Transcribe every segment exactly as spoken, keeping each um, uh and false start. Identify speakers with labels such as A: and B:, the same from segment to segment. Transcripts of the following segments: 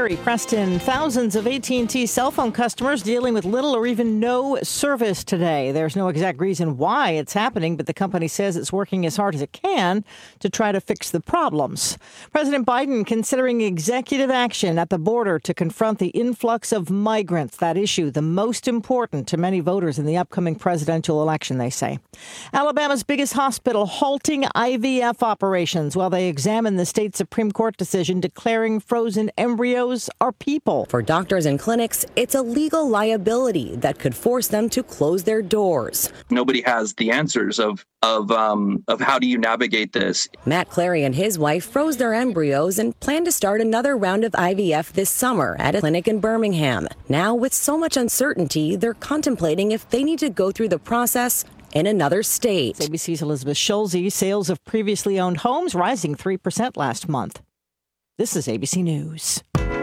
A: Terry Preston. Thousands of A T and T cell phone customers dealing with little or even no service today. There's no exact reason why it's happening, but the company says it's working as hard as it can to try to fix the problems. President Biden considering executive action at the border to confront the influx of migrants. That issue, the most important to many voters in the upcoming presidential election, they say. Alabama's biggest hospital halting I V F operations while they examine the state Supreme Court decision declaring frozen embryos are people.
B: For doctors and clinics, it's a legal liability that could force them to close their doors.
C: Nobody has the answers of of um, of how do you navigate this.
B: Matt Clary and his wife froze their embryos and plan to start another round of I V F this summer at a clinic in Birmingham. Now, with so much uncertainty, they're contemplating if they need to go through the process in another state.
A: A B C's Elizabeth Schulze. Sales of previously owned homes rising three percent last month. This is A B C News.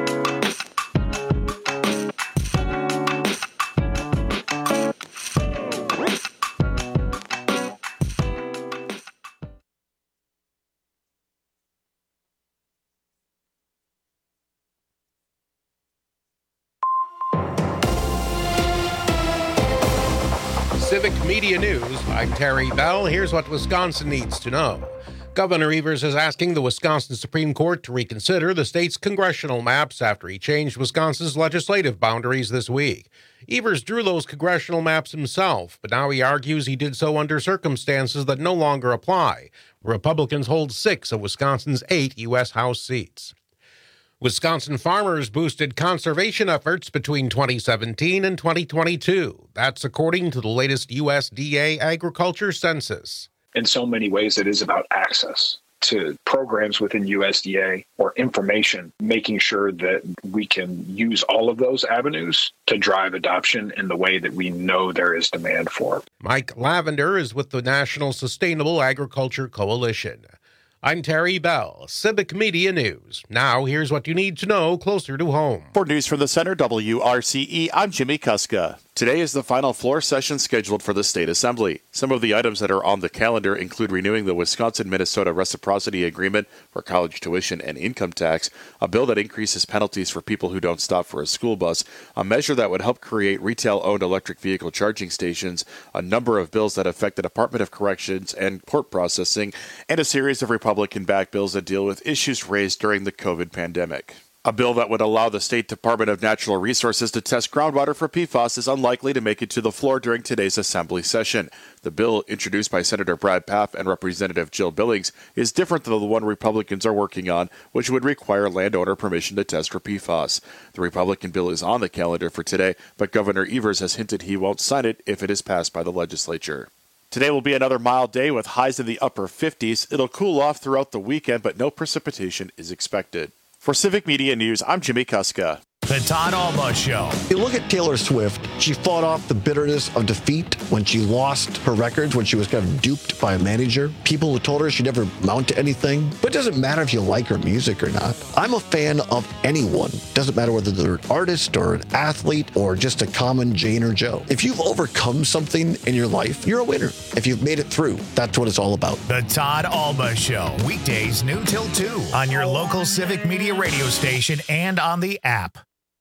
D: Civic Media News, I'm Terry Bell. Here's what Wisconsin needs to know. Governor Evers is asking the Wisconsin Supreme Court to reconsider the state's congressional maps after he changed Wisconsin's legislative boundaries this week. Evers drew those congressional maps himself, but now he argues he did so under circumstances that no longer apply. Republicans hold six of Wisconsin's eight U S House seats. Wisconsin farmers boosted conservation efforts between twenty seventeen and twenty twenty-two. That's according to the latest U S D A agriculture census.
E: In so many ways, it is about access to programs within U S D A or information, making sure that we can use all of those avenues to drive adoption in the way that we know there is demand for.
D: Mike Lavender is with the National Sustainable Agriculture Coalition. I'm Terry Bell, Civic Media News. Now, here's what you need to know closer to home.
F: For News from the Center, W R C E, I'm Jimmy Kuska. Today is the final floor session scheduled for the State Assembly. Some of the items that are on the calendar include renewing the Wisconsin-Minnesota Reciprocity Agreement for college tuition and income tax, a bill that increases penalties for people who don't stop for a school bus, a measure that would help create retail-owned electric vehicle charging stations, a number of bills that affect the Department of Corrections and court processing, and a series of Republican-backed bills that deal with issues raised during the COVID pandemic. A bill that would allow the State Department of Natural Resources to test groundwater for P FAS is unlikely to make it to the floor during today's Assembly session. The bill, introduced by Senator Brad Pfaff and Representative Jill Billings, is different than the one Republicans are working on, which would require landowner permission to test for P FAS. The Republican bill is on the calendar for today, but Governor Evers has hinted he won't sign it if it is passed by the legislature. Today will be another mild day with highs in the upper fifties. It'll cool off throughout the weekend, but no precipitation is expected. For Civic Media News, I'm Jimmy Kuska.
G: The Todd Alba Show.
H: You look at Taylor Swift. She fought off the bitterness of defeat when she lost her records, when she was kind of duped by a manager. People who told her she'd never amount to anything. But it doesn't matter if you like her music or not. I'm a fan of anyone. Doesn't matter whether they're an artist or an athlete or just a common Jane or Joe. If you've overcome something in your life, you're a winner. If you've made it through, that's what it's all about.
G: The Todd Alba Show. Weekdays noon till two on your local Civic Media radio station and on the app.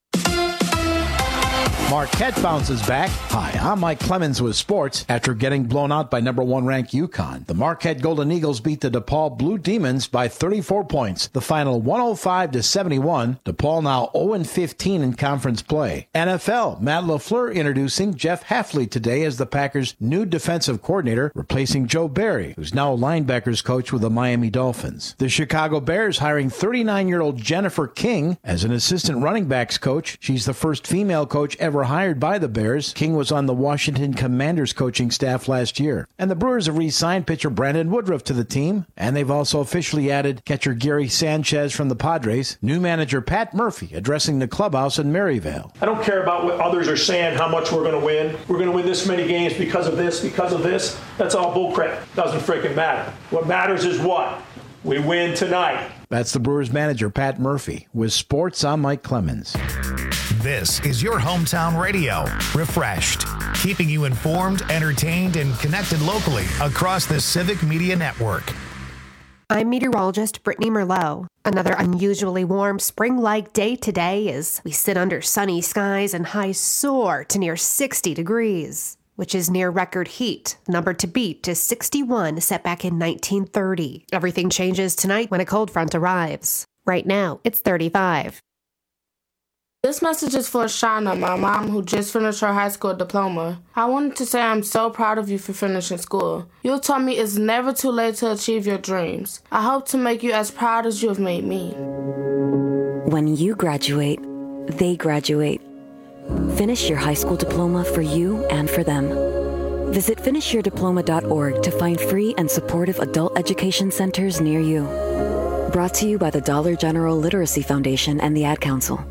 I: Marquette bounces back. Hi, I'm Mike Clemens with sports. After getting blown out by number one ranked UConn, the Marquette Golden Eagles beat the DePaul Blue Demons by thirty-four points. The final one oh five to seventy-one. DePaul now oh and fifteen in conference play. N F L, Matt LaFleur introducing Jeff Hafley today as the Packers' new defensive coordinator, replacing Joe Barry, who's now a linebackers coach with the Miami Dolphins. The Chicago Bears hiring thirty-nine-year-old Jennifer King as an assistant running backs coach. She's the first female coach ever hired by the Bears. King was on the Washington Commanders coaching staff last year. And the Brewers have re-signed pitcher Brandon Woodruff to the team, and they've also officially added catcher Gary Sanchez from the Padres. New manager Pat Murphy addressing the clubhouse in Maryvale.
J: I don't care about what others are saying, how much we're going to win. We're going to win this many games because of this, because of this. That's all bullcrap. Doesn't freaking matter. What matters is what? We win tonight.
I: That's the Brewers manager, Pat Murphy. With sports, I'm Mike Clemens.
G: This is your hometown radio, refreshed, keeping you informed, entertained, and connected locally across the Civic Media Network.
K: I'm meteorologist Brittany Merlot. Another unusually warm spring-like day today as we sit under sunny skies and highs soar to near sixty degrees, which is near record heat. The number to beat is sixty-one, set back in nineteen thirty. Everything changes tonight when a cold front arrives. Right now, it's thirty-five.
L: This message is for Shauna, my mom, who just finished her high school diploma. I wanted to say I'm so proud of you for finishing school. You taught me it's never too late to achieve your dreams. I hope to make you as proud as you have made me.
M: When you graduate, they graduate. Finish your high school diploma for you and for them. Visit finish your diploma dot org to find free and supportive adult education centers near you. Brought to you by the Dollar General Literacy Foundation and the Ad Council.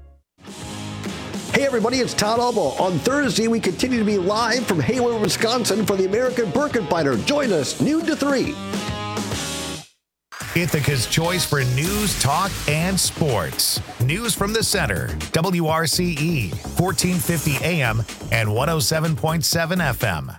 H: Hey everybody, it's Todd Albo. On Thursday, we continue to be live from Hayward, Wisconsin for the American Birkenbinder. Join us, noon to three.
G: Ithaca's choice for news, talk, and sports. News from the center. W R C E, fourteen fifty A M and one oh seven point seven F M.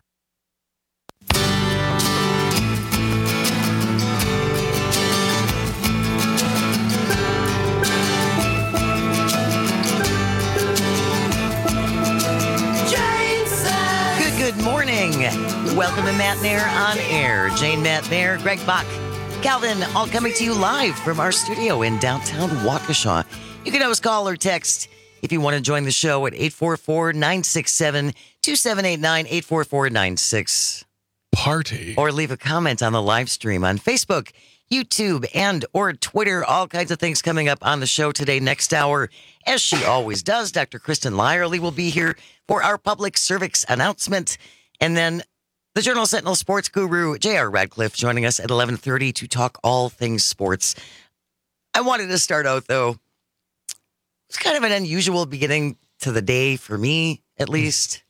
N: Good morning. Welcome to Matt Nair on Air. Jane, Matt Nair, Greg Bach, Calvin, all coming to you live from our studio in downtown Waukesha. You can always call or text if you want to join the show at eight four four, nine six seven, two seven eight nine, eight four four nine six.
O: Party.
N: Or leave a comment on the live stream on Facebook, YouTube, and or Twitter. All kinds of things coming up on the show today. Next hour, as she always does, Doctor Kristen Lyerly will be here for our public service announcement. And then the Journal Sentinel sports guru, J R Radcliffe, joining us at eleven thirty to talk all things sports. I wanted to start out, though. It's kind of an unusual beginning to the day for me, at least.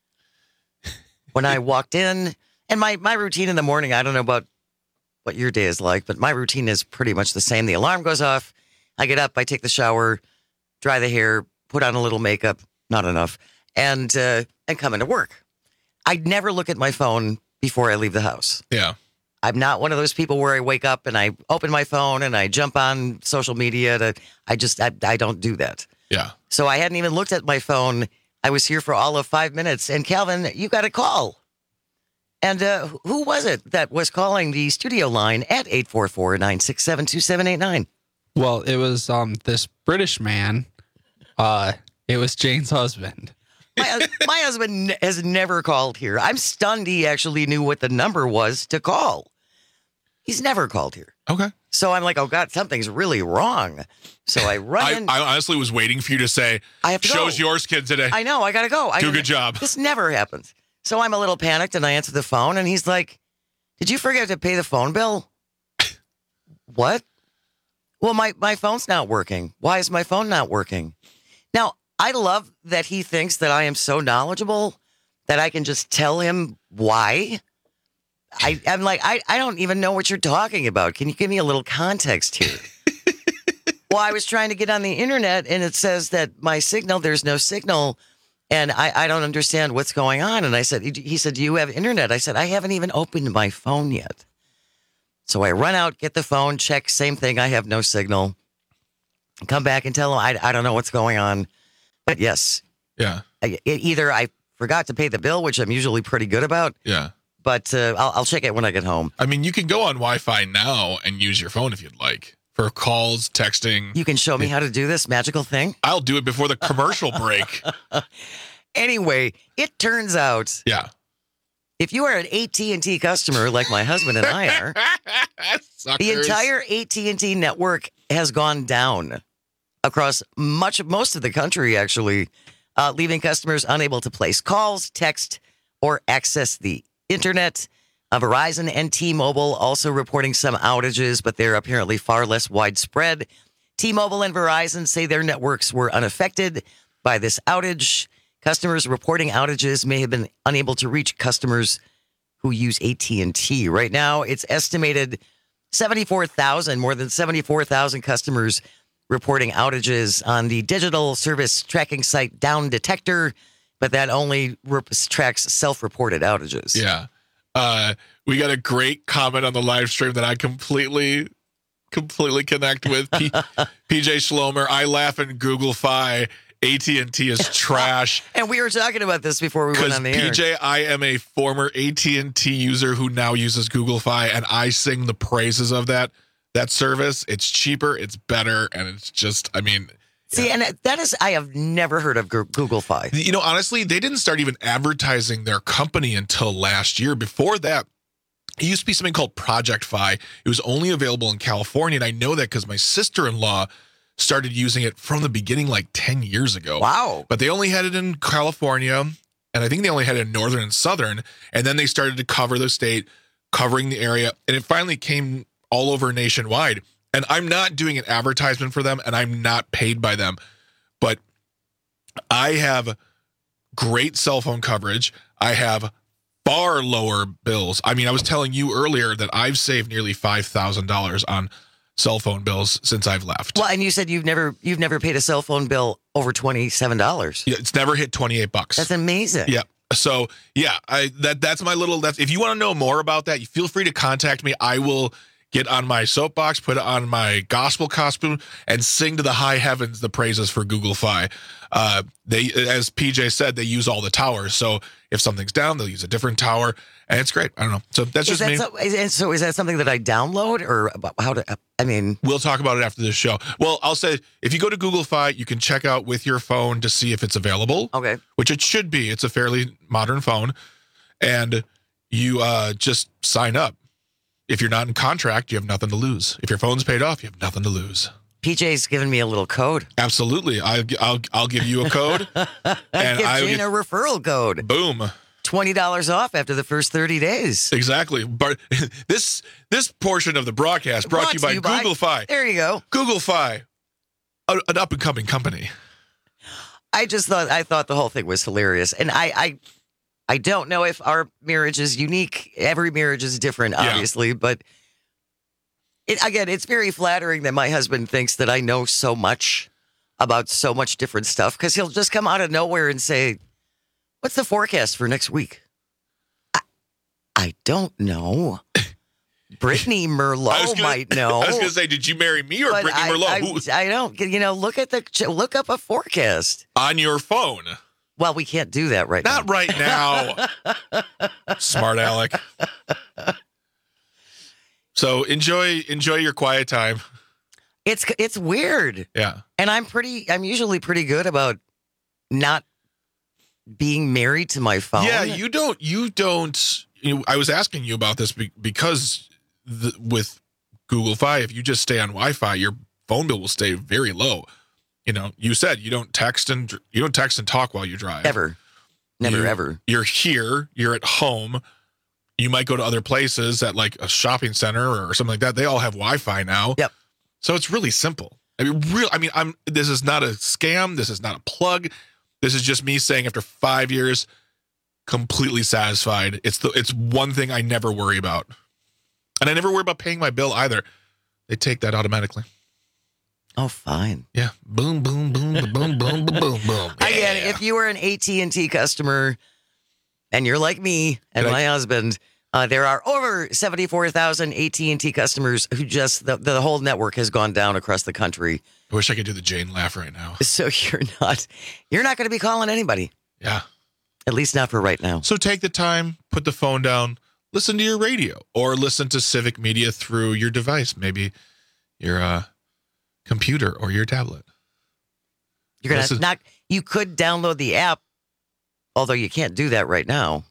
N: When I walked in, and my, my routine in the morning, I don't know about what your day is like, but my routine is pretty much the same. The alarm goes off. I get up, I take the shower, dry the hair, put on a little makeup, not enough, and uh, and come into work. I never look at my phone before I leave the house.
O: Yeah.
N: I'm not one of those people where I wake up and I open my phone and I jump on social media. To, I just, I, I don't do that.
O: Yeah.
N: So I hadn't even looked at my phone. I was here for all of five minutes. And Calvin, you got a call. And uh, who was it that was calling the studio line at eight four four, nine six seven, two seven eight nine?
P: Well, it was um this British man. Uh, it was Jane's husband.
N: My, my husband has never called here. I'm stunned he actually knew what the number was to call. He's never called here.
O: Okay.
N: So I'm like, oh, God, something's really wrong. So I run
O: I,
N: in.
O: I honestly was waiting for you to say,
N: I have to
O: show's
N: go.
O: yours, kid, today.
N: I know. I got to go.
O: Do
N: I,
O: a good job.
N: This never happens. So I'm a little panicked, and I answer the phone, and he's like, did you forget to pay the phone bill? What? Well, my, my phone's not working. Why is my phone not working? Now, I love that he thinks that I am so knowledgeable that I can just tell him why. I, I'm like, I, I don't even know what you're talking about. Can you give me a little context here? Well, I was trying to get on the internet, and it says that my signal, there's no signal, and I, I don't understand what's going on. And I said, he said, do you have internet? I said, I haven't even opened my phone yet. So I run out, get the phone, check, same thing. I have no signal. Come back and tell him I, I don't know what's going on. But yes.
O: Yeah.
N: I, either I forgot to pay the bill, which I'm usually pretty good about.
O: Yeah.
N: But uh, I'll, I'll check it when I get home.
O: I mean, you can go on Wi-Fi now and use your phone if you'd like for calls, texting.
N: You can show me how to do this magical thing?
O: I'll do it before the commercial break.
N: Anyway, it turns out.
O: Yeah.
N: If you are an A T and T customer like my husband and I are, the entire A T and T network has gone down across much, most of the country, actually, uh, leaving customers unable to place calls, text, or access the internet. Uh, Verizon and T-Mobile also reporting some outages, but they're apparently far less widespread. T-Mobile and Verizon say their networks were unaffected by this outage. Customers reporting outages may have been unable to reach customers who use A T and T. Right now, it's estimated seventy-four thousand, more than seventy-four thousand customers reporting outages on the digital service tracking site Down Detector, but that only rep- tracks self-reported outages.
O: Yeah. Uh, we got a great comment on the live stream that I completely completely connect with. P- PJ Schlomer, I laugh and Google Fi. A T and T is trash.
N: And we were talking about this before we went on the
O: P J,
N: air.
O: I am a former A T and T user who now uses Google Fi, and I sing the praises of that that service. It's cheaper, it's better, and it's just, I mean...
N: See, yeah. and that is, I have never heard of Google Fi.
O: You know, honestly, they didn't start even advertising their company until last year. Before that, it used to be something called Project Fi. It was only available in California, and I know that because my sister-in-law started using it from the beginning like ten years ago.
N: Wow.
O: But they only had it in California, and I think they only had it in Northern and Southern, and then they started to cover the state, covering the area, and it finally came all over nationwide. And I'm not doing an advertisement for them, and I'm not paid by them, but I have great cell phone coverage. I have far lower bills. I mean, I was telling you earlier that I've saved nearly five thousand dollars on cell phone bills since I've left.
N: Well, and you said you've never you've never paid a cell phone bill over twenty-seven dollars.
O: Yeah, it's never hit twenty-eight bucks.
N: That's amazing.
O: Yeah. So, yeah, I that that's my little that's if you want to know more about that, you feel free to contact me. I will get on my soapbox, put it on my gospel costume, and sing to the high heavens the praises for Google Fi. Uh, they, as P J said, they use all the towers. So if something's down, they'll use a different tower, and it's great. I don't know. So that's
N: is
O: just
N: that
O: me.
N: So is, so is that something that I download, or how to? I mean,
O: we'll talk about it after this show. Well, I'll say if you go to Google Fi, you can check out with your phone to see if it's available.
N: Okay,
O: which it should be. It's a fairly modern phone, and you uh, just sign up. If you're not in contract, you have nothing to lose. If your phone's paid off, you have nothing to lose.
N: P J's giving me a little code.
O: Absolutely. I'll, I'll, I'll give you a code.
N: and give Jane get, a referral code.
O: Boom.
N: twenty dollars off after the first thirty days.
O: Exactly. But this this portion of the broadcast brought, brought to you by you Google by, Fi.
N: There you go.
O: Google Fi, a, an up-and-coming company.
N: I just thought, I thought the whole thing was hilarious. And I... I I don't know if our marriage is unique. Every marriage is different, obviously, yeah. but it, again, it's very flattering that my husband thinks that I know so much about so much different stuff, because he'll just come out of nowhere and say, what's the forecast for next week? I, I don't know. Brittany Merlot
O: gonna,
N: might know.
O: I was going to say, did you marry me or Brittany
N: I,
O: Merlot?
N: I, I don't. You know, look at the, look up a forecast.
O: On your phone.
N: Well, we can't do that right
O: Not
N: now.
O: Not right now. Smart Alec. So enjoy enjoy your quiet time.
N: It's it's weird.
O: Yeah.
N: And I'm pretty I'm usually pretty good about not being married to my phone.
O: Yeah, you don't you don't you know, I was asking you about this because the, with Google Fi, if you just stay on Wi-Fi, your phone bill will stay very low. You know, you said you don't text and you don't text and talk while you drive.
N: Ever. Never,
O: you,
N: ever.
O: You're here. You're at home. You might go to other places at like a shopping center or something like that. They all have Wi-Fi now.
N: Yep.
O: So it's really simple. I mean, real. I mean, I'm. This is not a scam. This is not a plug. This is just me saying after five years, completely satisfied. It's the. It's one thing I never worry about, and I never worry about paying my bill either. They take that automatically.
N: Oh, fine.
O: Yeah. Boom, boom, boom, boom, boom, boom, boom, boom. Yeah.
N: Again, if you were an A T and T customer and you're like me and Did my I... husband, uh, there are over seventy-four thousand A T and T customers who just, the, the whole network has gone down across the country.
O: I wish I could do the Jane laugh right now.
N: So you're not, you're not going to be calling anybody.
O: Yeah.
N: At least not for right now.
O: So take the time, put the phone down, listen to your radio or listen to Civic Media through your device. Maybe your, uh, computer or your tablet.
N: You're gonna not. You could download the app, although you can't do that right now.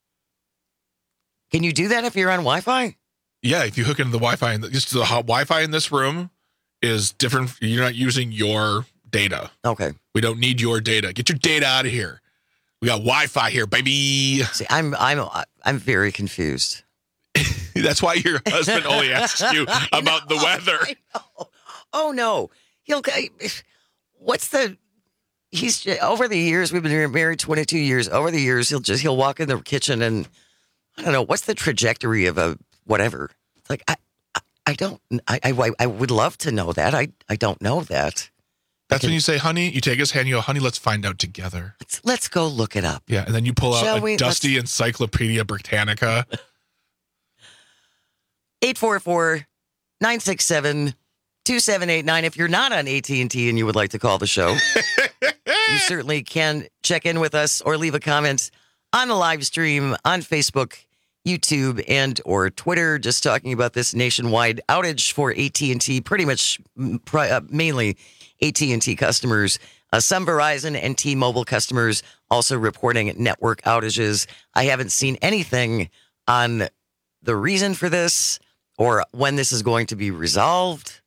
N: Can you do that if you're on Wi-Fi?
O: Yeah, if you hook into the Wi-Fi, and just the Wi-Fi in this room is different. You're not using your data.
N: Okay.
O: We don't need your data. Get your data out of here. We got Wi-Fi here, baby.
N: See, I'm I'm I'm very confused.
O: That's why your husband only asks you about
N: know,
O: the weather.
N: I know. Oh no, he'll. What's the? He's over the years we've been married twenty-two years. Over the years, he'll just he'll walk in the kitchen and I don't know what's the trajectory of a whatever. It's like I, I, I don't. I, I, I would love to know that. I, I don't know that.
O: That's
N: can,
O: when you say, "Honey," you take his hand. You go, "Honey, let's find out together."
N: Let's let's go look it up.
O: Yeah, and then you pull out
N: Shall
O: a
N: we?
O: dusty
N: Let's...
O: Encyclopedia Britannica.
N: eight four four nine six seven, two seven eight nine. If you're not on A T and T and you would like to call the show, you certainly can check in with us or leave a comment on the live stream on Facebook, YouTube, and or Twitter, just talking about this nationwide outage for A T and T, pretty much uh, mainly A T and T customers. Uh, some Verizon and T-Mobile customers also reporting network outages. I haven't seen anything on the reason for this or when this is going to be resolved.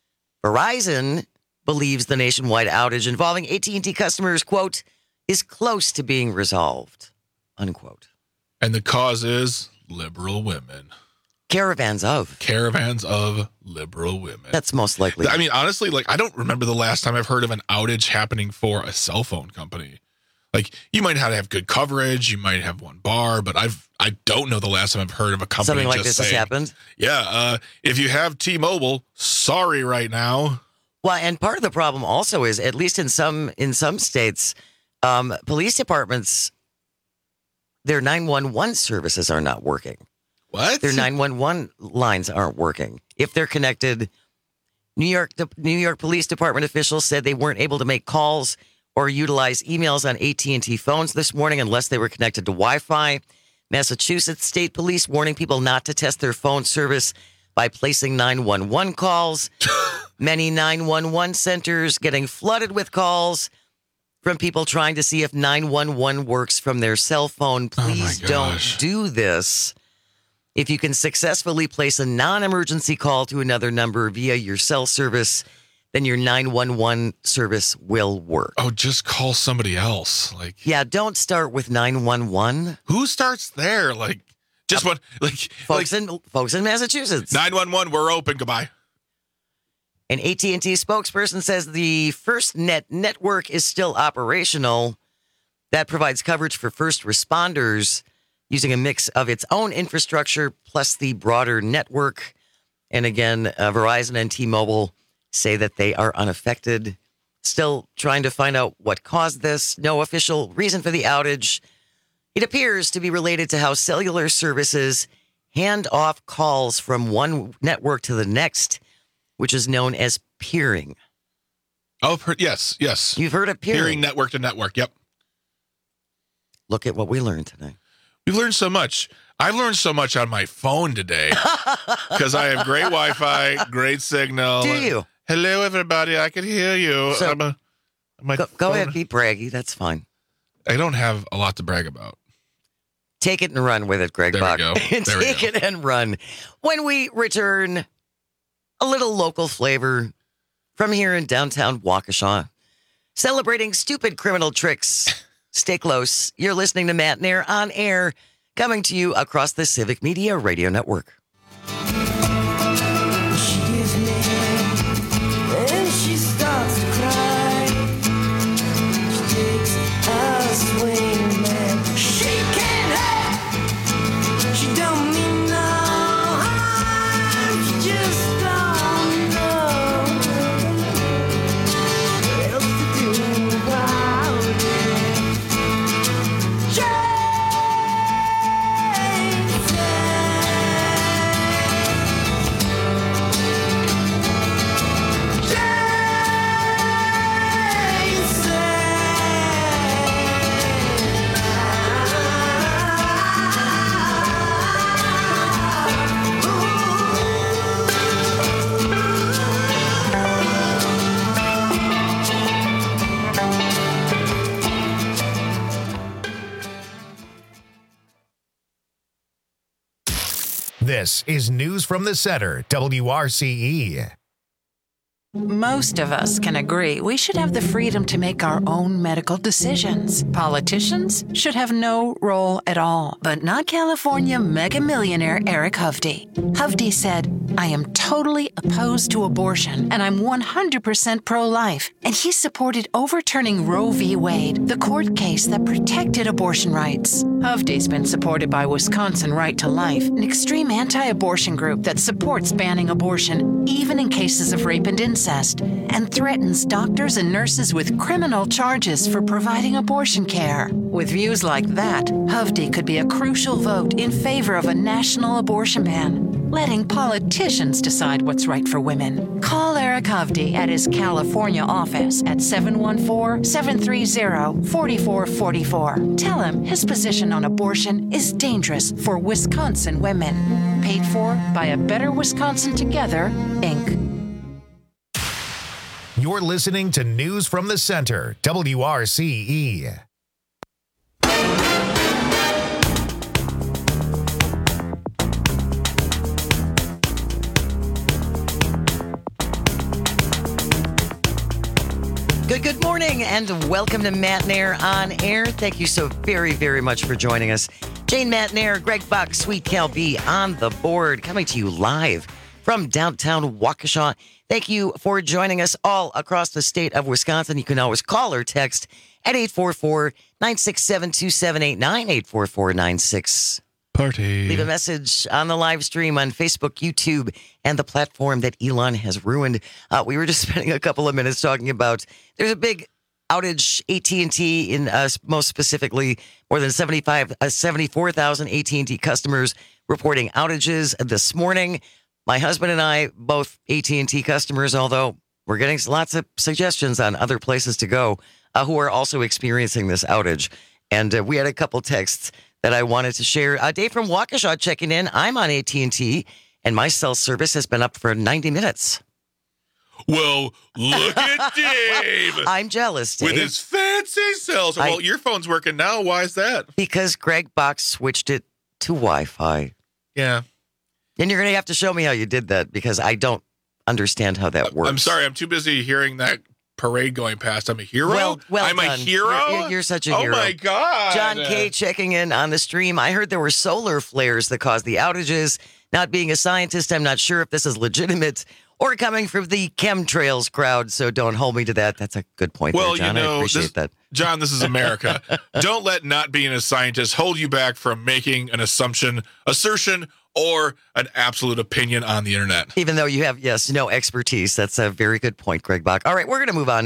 N: Verizon believes the nationwide outage involving A T and T customers, quote, is close to being resolved, unquote.
O: And the cause is liberal women.
N: Caravans of.
O: Caravans of liberal women.
N: That's most likely.
O: I mean, honestly, like, I don't remember the last time I've heard of an outage happening for a cell phone company. Like, you might have to have good coverage, you might have one bar, but I've I don't know the last time I've heard of a company
N: something like
O: just
N: this
O: saying,
N: has happened.
O: Yeah, uh, if you have T-Mobile, sorry right now.
N: Well, and part of the problem also is, at least in some in some states, um, police departments, their nine one one services are not working.
O: What?
N: Their nine one one lines aren't working. If they're connected, New York the New York Police Department officials said they weren't able to make calls or utilize emails on A T and T phones this morning unless they were connected to Wi-Fi. Massachusetts State Police warning people not to test their phone service by placing nine one one calls. Many nine one one centers getting flooded with calls from people trying to see if nine one one works from their cell phone. Please
O: oh
N: don't do this. If you can successfully place a non-emergency call to another number via your cell service, then your nine one one service will work.
O: Oh, just call somebody else. Like,
N: yeah, don't start with nine one one.
O: Who starts there? Like, just what? Like,
N: folks
O: like,
N: in folks in Massachusetts.
O: nine one one, we're open. Goodbye.
N: An A T and T spokesperson says the FirstNet network is still operational. That provides coverage for first responders using a mix of its own infrastructure plus the broader network. And again, uh, Verizon and T-Mobile say that they are unaffected. Still trying to find out what caused this. No official reason for the outage. It appears to be related to how cellular services hand off calls from one network to the next, which is known as peering.
O: Oh, per- yes, yes.
N: You've heard of peering.
O: Peering network to network, yep.
N: Look at what we learned today.
O: We've learned so much. I've learned so much on my phone today because I have great Wi-Fi, great signal.
N: Do you?
O: Hello, everybody. I can hear you.
N: So,
O: I'm a, my
N: go, go ahead, be braggy. That's fine.
O: I don't have a lot to brag about.
N: Take it and run with it, Greg
O: there
N: Bach.
O: We go. There
N: Take
O: we go.
N: it and run. When we return, a little local flavor from here in downtown Waukesha, celebrating stupid criminal tricks. Stay close. You're listening to Matt Nair on air, coming to you across the Civic Media Radio Network.
G: This is News from the Center, W R C E.
Q: Most of us can agree we should have the freedom to make our own medical decisions. Politicians should have no role at all, but not California mega millionaire Eric Hovde. Hovde said, I am totally opposed to abortion and I'm one hundred percent pro-life. And he supported overturning Roe v. Wade, the court case that protected abortion rights. Hovde's been supported by Wisconsin Right to Life, an extreme anti-abortion group that supports banning abortion, even in cases of rape and incest. And threatens doctors and nurses with criminal charges for providing abortion care. With views like that, Hovde could be a crucial vote in favor of a national abortion ban. letting politicians decide what's right for women. Call Eric Hovde at his California office at seven one four, seven three zero, four four four four. Tell him his position on abortion is dangerous for Wisconsin women. Paid for by A Better Wisconsin Together, Incorporated.
G: You're listening to News from the Center, W R C E.
N: Good, good morning, and welcome to Matt Nair on Air. Thank you so very, very much for joining us. Jane Matt Nair, Greg Buck, Sweet Cal B on the board, coming to you live from downtown Waukesha. Thank you for joining us all across the state of Wisconsin. You can always call or text at eight four four, nine six seven, two seven eight nine, eight four four, nine six.
O: Party.
N: Leave a message on the live stream on Facebook, YouTube, and the platform that Elon has ruined. Uh, we were just spending a couple of minutes talking about there's a big outage, A T and T, in uh, most specifically, more than seventy-five, uh, seventy-four thousand A T and T customers reporting outages this morning. My husband and I, both A T and T customers, although we're getting lots of suggestions on other places to go, uh, who are also experiencing this outage. And uh, we had a couple texts that I wanted to share. Uh, Dave from Waukesha checking in. I'm on A T and T, and my cell service has been up for ninety minutes.
O: Well, look at Dave.
N: Well, I'm jealous, Dave.
O: With his fancy cells. Well, I, your phone's working now. Why is that?
N: Because Greg Box switched it to Wi-Fi.
O: Yeah.
N: And you're going to have to show me how you did that, because I don't understand how that works.
O: I'm sorry. I'm too busy hearing that parade going past. I'm a hero?
N: Well, well
O: I'm
N: done.
O: a hero?
N: You're, you're such a
O: oh
N: hero.
O: Oh, my God.
N: John K. checking in on the stream. I heard there were solar flares that caused the outages. Not being a scientist, I'm not sure if this is legitimate or coming from the chemtrails crowd, so don't hold me to that. That's a good point
O: well,
N: there, John.
O: You know,
N: I appreciate
O: this,
N: that.
O: John, this is America. Don't let not being a scientist hold you back from making an assumption, assertion, or an absolute opinion on the internet.
N: Even though you have, yes, no expertise. That's a very good point, Greg Bach. All right, we're going to move on.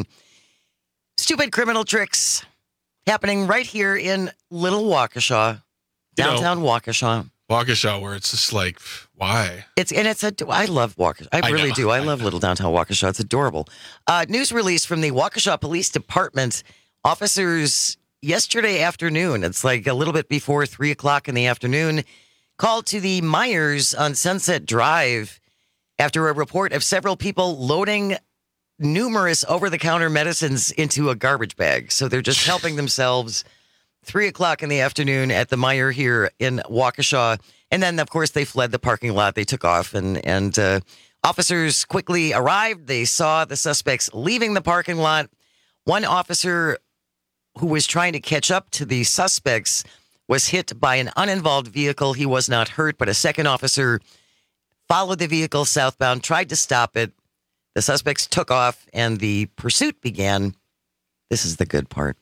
N: Stupid criminal tricks happening right here in Little Waukesha, downtown you know, Waukesha.
O: Waukesha, where it's just like, why?
N: It's and it's a. I love Waukesha. I, I really know, do. I, I love know. Little downtown Waukesha. It's adorable. Uh, news release from the Waukesha Police Department. Officers yesterday afternoon. It's like a little bit before three o'clock in the afternoon. Called to the Myers on Sunset Drive after a report of several people loading numerous over-the-counter medicines into a garbage bag. So they're just helping themselves. Three o'clock in the afternoon at the Meijer here in Waukesha. And then, of course, they fled the parking lot. They took off, and, and uh, officers quickly arrived. They saw the suspects leaving the parking lot. One officer who was trying to catch up to the suspects was hit by an uninvolved vehicle. He was not hurt, but a second officer followed the vehicle southbound, tried to stop it. The suspects took off, and the pursuit began. This is the good part.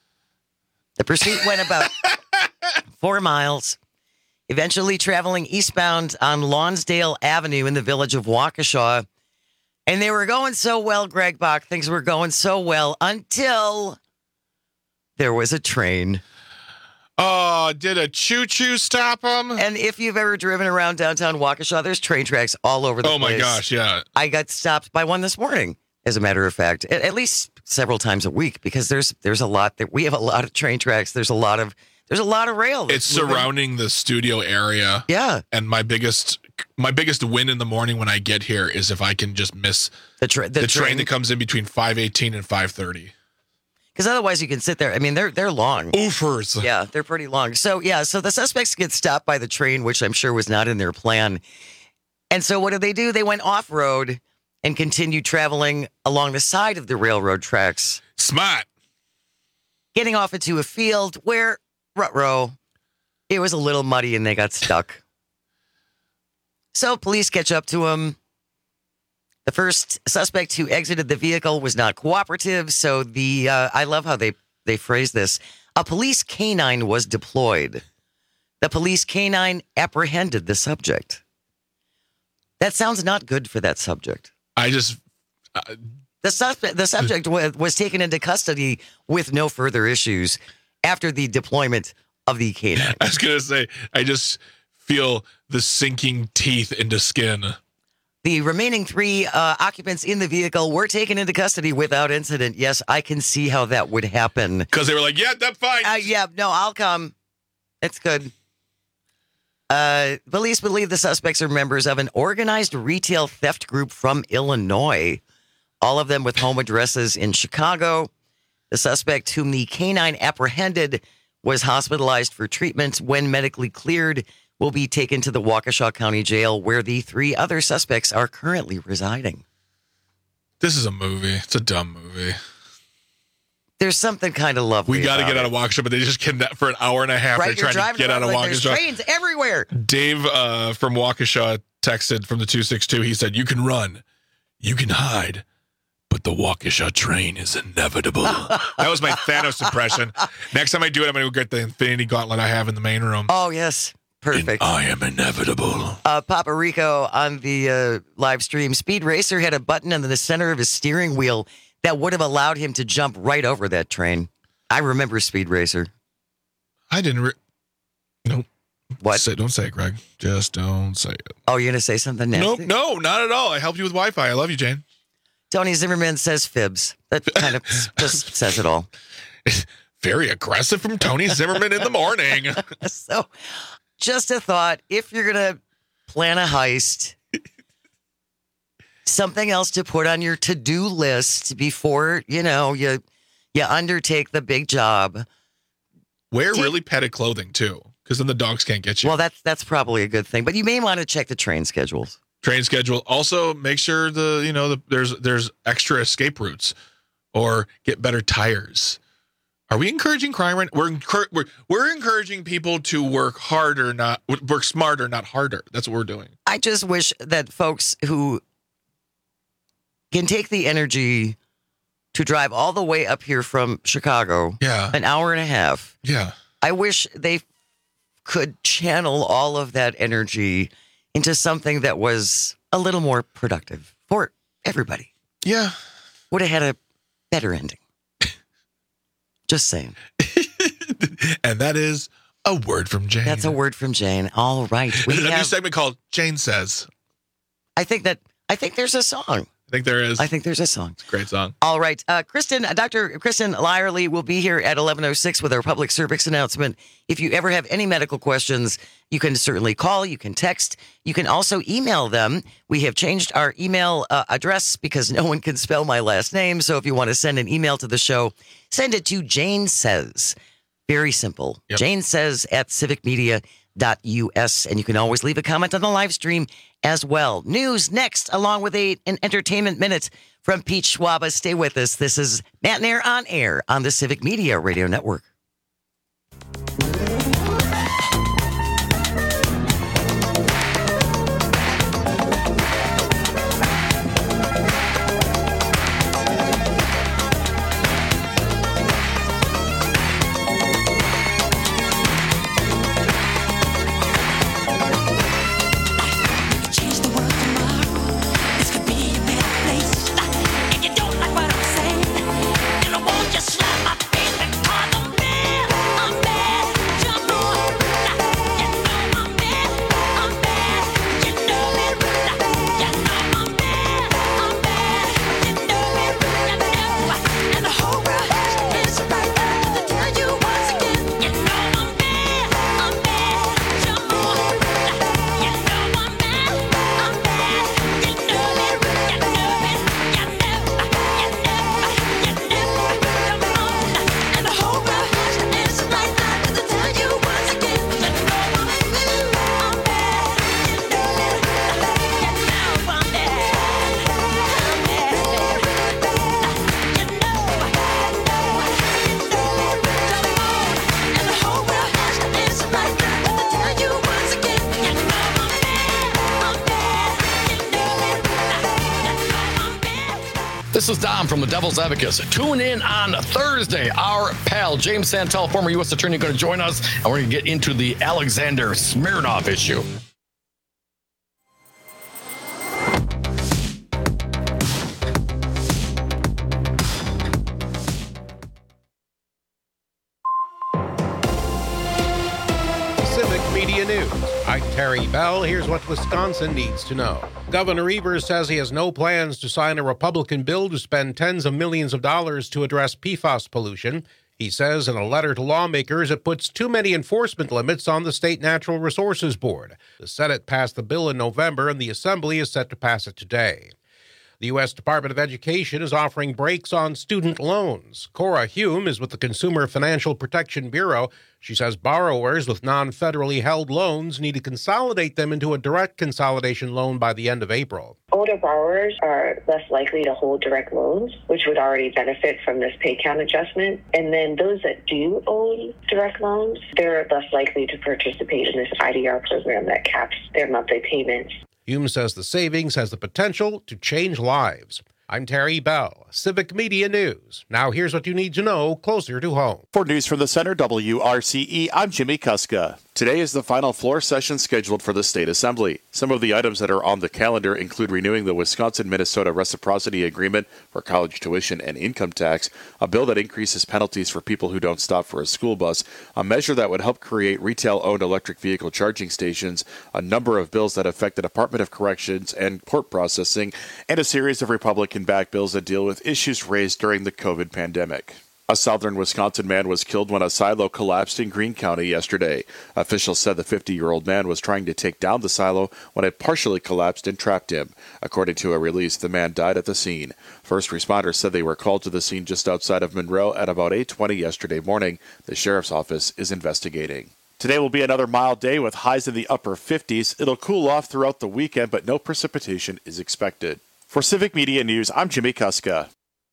N: The pursuit went about four miles, eventually traveling eastbound on Lonsdale Avenue in the village of Waukesha. And they were going so well, Greg Bach. Things were going so well until there was a train.
O: Oh, did a choo-choo stop them?
N: And if you've ever driven around downtown Waukesha, there's train tracks all over the
O: oh
N: place.
O: Oh, my gosh, yeah.
N: I got stopped by one this morning, as a matter of fact, at, at least several times a week, because there's there's a lot that we have a lot of train tracks. There's a lot of there's a lot of rail.
O: It's
N: moving.
O: Surrounding the studio area.
N: Yeah.
O: And my biggest my biggest win in the morning when I get here is if I can just miss
N: the, tra- the,
O: the
N: train.
O: train that comes in between five eighteen and five thirty.
N: Because otherwise you can sit there. I mean, they're they're long.
O: Oofers.
N: Yeah, they're pretty long. So, yeah, so the suspects get stopped by the train, which I'm sure was not in their plan. And so what did they do? They went off-road and continued traveling along the side of the railroad tracks.
O: Smart.
N: Getting off into a field where, ruh-roh, it was a little muddy and they got stuck. So police catch up to them. The first suspect who exited the vehicle was not cooperative, so the uh, I love how they, they phrase this. A police canine was deployed. The police canine apprehended the subject. That sounds not good for that subject.
O: I just... Uh,
N: the, suspect, the subject was, was taken into custody with no further issues after the deployment of the canine.
O: I was going to say, I just feel the sinking teeth into skin.
N: The remaining three uh, occupants in the vehicle were taken into custody without incident. Yes, I can see how that would happen.
O: Because they were like, yeah, that's fine.
N: Uh, yeah, no, I'll come. It's good. Uh, police believe the suspects are members of an organized retail theft group from Illinois, all of them with home addresses in Chicago. The suspect, whom the canine apprehended, was hospitalized for treatment. When medically cleared, will be taken to the Waukesha County Jail, where the three other suspects are currently residing.
O: This is a movie. It's a dumb movie.
N: There's something kind of lovely.
O: We got to
N: about
O: get out of Waukesha, but they just kidnapped for an hour and a half.
N: Right,
O: They're trying to get out of
N: like
O: Waukesha.
N: There's trains everywhere.
O: Dave uh, from Waukesha texted from the two six two. He said, you can run, you can hide, but the Waukesha train is inevitable. That was my Thanos impression. Next time I do it, I'm going to go get the Infinity Gauntlet I have in the main room.
N: Oh, yes. Perfect.
O: And I am inevitable.
N: Uh, Papa Rico on the uh, live stream. Speed Racer had a button in the center of his steering wheel that would have allowed him to jump right over that train. I remember Speed Racer.
O: I didn't. Re- nope.
N: What?
O: Say, don't say it, Greg. Just don't say it.
N: Oh, you're going to say something nasty?
O: Nope. No, not at all. I helped you with Wi-Fi. I love you, Jane.
N: Tony Zimmerman says fibs. That kind of just says it all.
O: Very aggressive from Tony Zimmerman in the morning.
N: So, just a thought. If you're going to plan a heist, something else to put on your to-do list before, you know, you you undertake the big job.
O: Wear really padded clothing, too, because then the dogs can't get you.
N: Well, that's that's probably a good thing. But you may want to check the train schedules.
O: Train schedule. Also, make sure the you know the, there's there's extra escape routes, or get better tires. Are we encouraging crime? Right? We're, encur- we're we're encouraging people to work harder, not work smarter, not harder. That's what we're doing.
N: I just wish that folks who can take the energy to drive all the way up here from Chicago,
O: yeah,
N: an hour and a half,
O: yeah,
N: I wish they could channel all of that energy into something that was a little more productive for everybody.
O: Yeah,
N: would have had a better ending. Just saying.
O: And that is a word from Jane.
N: That's a word from Jane. All right.
O: We have a new segment called Jane Says.
N: I think that I think there's a song.
O: I think there is.
N: I think there's a song.
O: It's a great song.
N: All right. Uh, Kristen, Doctor Kristen Lyerly will be here at eleven oh six with our public service announcement. If you ever have any medical questions, you can certainly call. You can text. You can also email them. We have changed our email uh, address because no one can spell my last name. So if you want to send an email to the show, send it to Jane Says. Very simple. Yep. Jane Says at civic media dot U S. And you can always leave a comment on the live stream as well. News next, along with a, an entertainment minute from Pete Schwaba. Stay with us. This is Matt Nair on Air on the Civic Media Radio Network.
R: This is Dom from the Devil's Advocates. Tune in on Thursday. Our pal, James Santel, former U S attorney, going to join us, and we're going to get into the Alexander Smirnov issue.
D: Civic Media News. I'm Terry Bell. Here's what Wisconsin needs to know. Governor Evers says he has no plans to sign a Republican bill to spend tens of millions of dollars to address P FAS pollution. He says in a letter to lawmakers it puts too many enforcement limits on the State Natural Resources Board. The Senate passed the bill in November, and the Assembly is set to pass it today. The U S Department of Education is offering breaks on student loans. Cora Hume is with the Consumer Financial Protection Bureau. She says borrowers with non-federally held loans need to consolidate them into a direct consolidation loan by the end of April.
S: Older borrowers are less likely to hold direct loans, which would already benefit from this pay count adjustment. And then those that do own direct loans, they're less likely to participate in this I D R program that caps their monthly payments.
D: Hume says the savings has the potential to change lives. I'm Terry Bell, Civic Media News. Now here's what you need to know closer to home.
F: For News from the Center, W R C E, I'm Jimmy Kuska. Today is the final floor session scheduled for the State Assembly. Some of the items that are on the calendar include renewing the Wisconsin-Minnesota Reciprocity Agreement for college tuition and income tax, a bill that increases penalties for people who don't stop for a school bus, a measure that would help create retail-owned electric vehicle charging stations, a number of bills that affect the Department of Corrections and court processing, and a series of Republican-backed bills that deal with issues raised during the COVID pandemic. A southern Wisconsin man was killed when a silo collapsed in Greene County yesterday. Officials said the fifty-year-old man was trying to take down the silo when it partially collapsed and trapped him. According to a release, the man died at the scene. First responders said they were called to the scene just outside of Monroe at about eight twenty yesterday morning. The sheriff's office is investigating. Today will be another mild day with highs in the upper fifties. It'll cool off throughout the weekend, but no precipitation is expected. For Civic Media News, I'm Jimmy Kuska.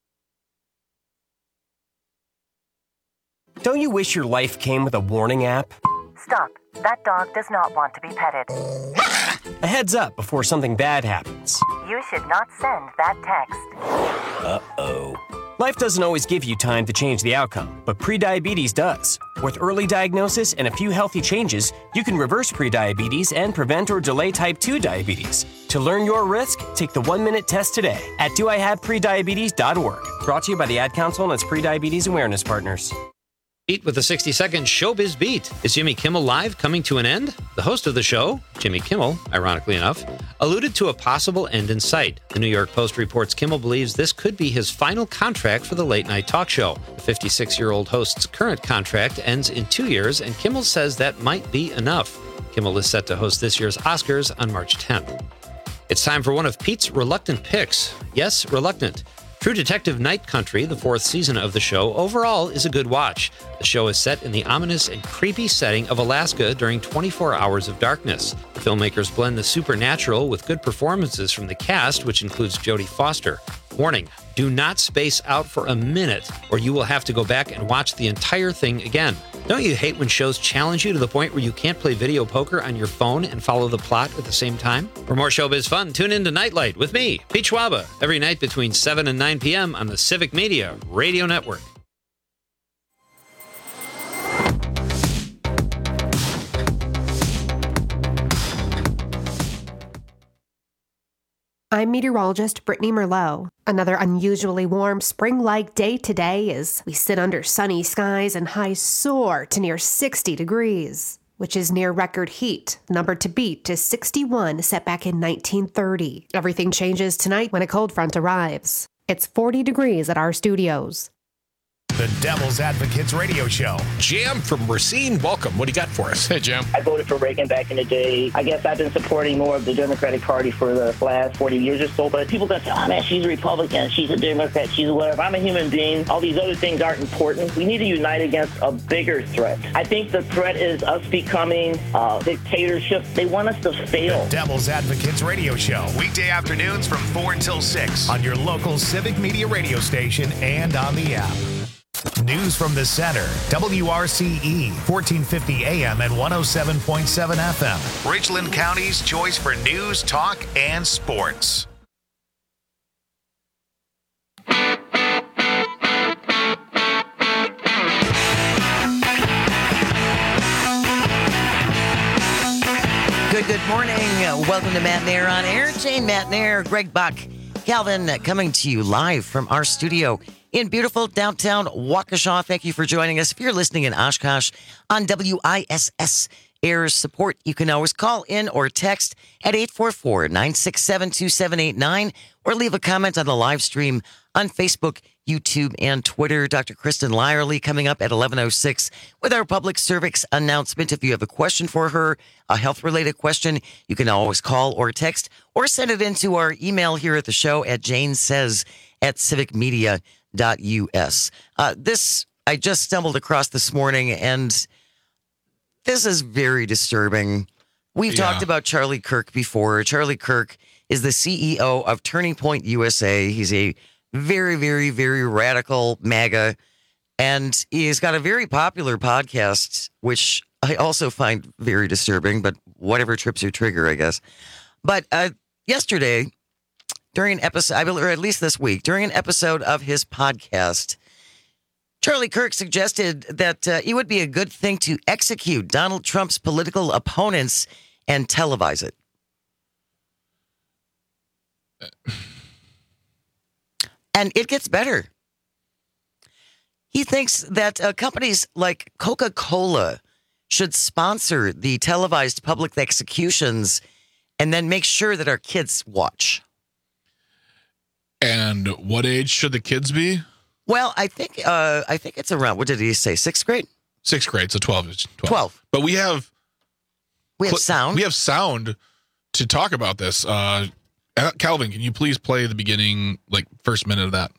T: Don't you wish your life came with a warning app?
U: Stop. That dog does not want to be petted.
T: A heads up before something bad happens.
U: You should not send that text.
T: Uh-oh. Life doesn't always give you time to change the outcome, but prediabetes does. With early diagnosis and a few healthy changes, you can reverse prediabetes and prevent or delay type two diabetes. To learn your risk, take the one-minute test today at do I have prediabetes dot org. Brought to you by the Ad Council and its prediabetes awareness partners.
V: Beat with a sixty second Showbiz Beat. Is Jimmy Kimmel Live coming to an end? The host of the show, Jimmy Kimmel, ironically enough, alluded to a possible end in sight. The New York Post reports Kimmel believes this could be his final contract for the late-night talk show. The fifty-six-year-old host's current contract ends in two years, and Kimmel says that might be enough. Kimmel is set to host this year's Oscars on March tenth. It's time for one of Pete's reluctant picks. Yes, reluctant. True Detective Night Country, the fourth season of the show, overall is a good watch. The show is set in the ominous and creepy setting of Alaska during twenty-four hours of darkness. The filmmakers blend the supernatural with good performances from the cast, which includes Jodie Foster. Warning, do not space out for a minute, or you will have to go back and watch the entire thing again. Don't you hate when shows challenge you to the point where you can't play video poker on your phone and follow the plot at the same time? For more showbiz fun, tune in to Nightlight with me, Pete Schwaba, every night between seven and nine p.m. on the Civic Media Radio Network.
K: I'm meteorologist Brittany Merlot. Another unusually warm spring-like day today as we sit under sunny skies and highs soar to near sixty degrees, which is near record heat. The number to beat is sixty-one, set back in nineteen thirty. Everything changes tonight when a cold front arrives. It's forty degrees at our studios.
G: The Devil's Advocates Radio Show.
W: Jam from Racine, welcome. What do you got for us? Hey, Jam.
X: I voted for Reagan back in the day. I guess I've been supporting more of the Democratic Party for the last forty years or so, but people gonna say, oh man, she's a Republican, she's a Democrat, she's a whatever. I'm a human being. All these other things aren't important. We need to unite against a bigger threat. I think the threat is us becoming a dictatorship. They want us to fail.
G: The Devil's Advocates Radio Show. Weekday afternoons from four until six on your local Civic Media radio station and on the app. News from the Center, W R C E, fourteen fifty A M and one oh seven point seven F M. Richland County's choice for news, talk, and sports.
N: Good, good morning. Welcome to Matt Nair on Air. Jane Matt Nair, Greg Buck, Calvin, coming to you live from our studio in beautiful downtown Waukesha. Thank you for joining us. If you're listening in Oshkosh on W I S S Air Support, you can always call in or text at eight four four, nine six seven, two seven eight nine or leave a comment on the live stream on Facebook, YouTube, and Twitter. Doctor Kristen Lyerly coming up at eleven oh six with our public service announcement. If you have a question for her, a health-related question, you can always call or text or send it into our email here at the show at janesays at civic media dot u s. Uh, this I just stumbled across this morning, and this is very disturbing. We've yeah. talked about Charlie Kirk before. Charlie Kirk is the C E O of Turning Point U S A. He's a very, very, very radical MAGA, and he's got a very popular podcast, which I also find very disturbing, but whatever trips your trigger, I guess. But uh, yesterday, during an episode, or at least this week, during an episode of his podcast, Charlie Kirk suggested that uh, it would be a good thing to execute Donald Trump's political opponents and televise it. And it gets better. He thinks that uh, companies like Coca-Cola should sponsor the televised public executions and then make sure that our kids watch.
O: And what age should the kids be?
N: Well, I think uh, I think it's around, what did he say, sixth grade?
O: Sixth grade, so twelve. twelve.
N: twelve.
O: But we have...
N: We have sound.
O: We have sound to talk about this. Uh, Calvin, can you please play the beginning, like, first minute of that?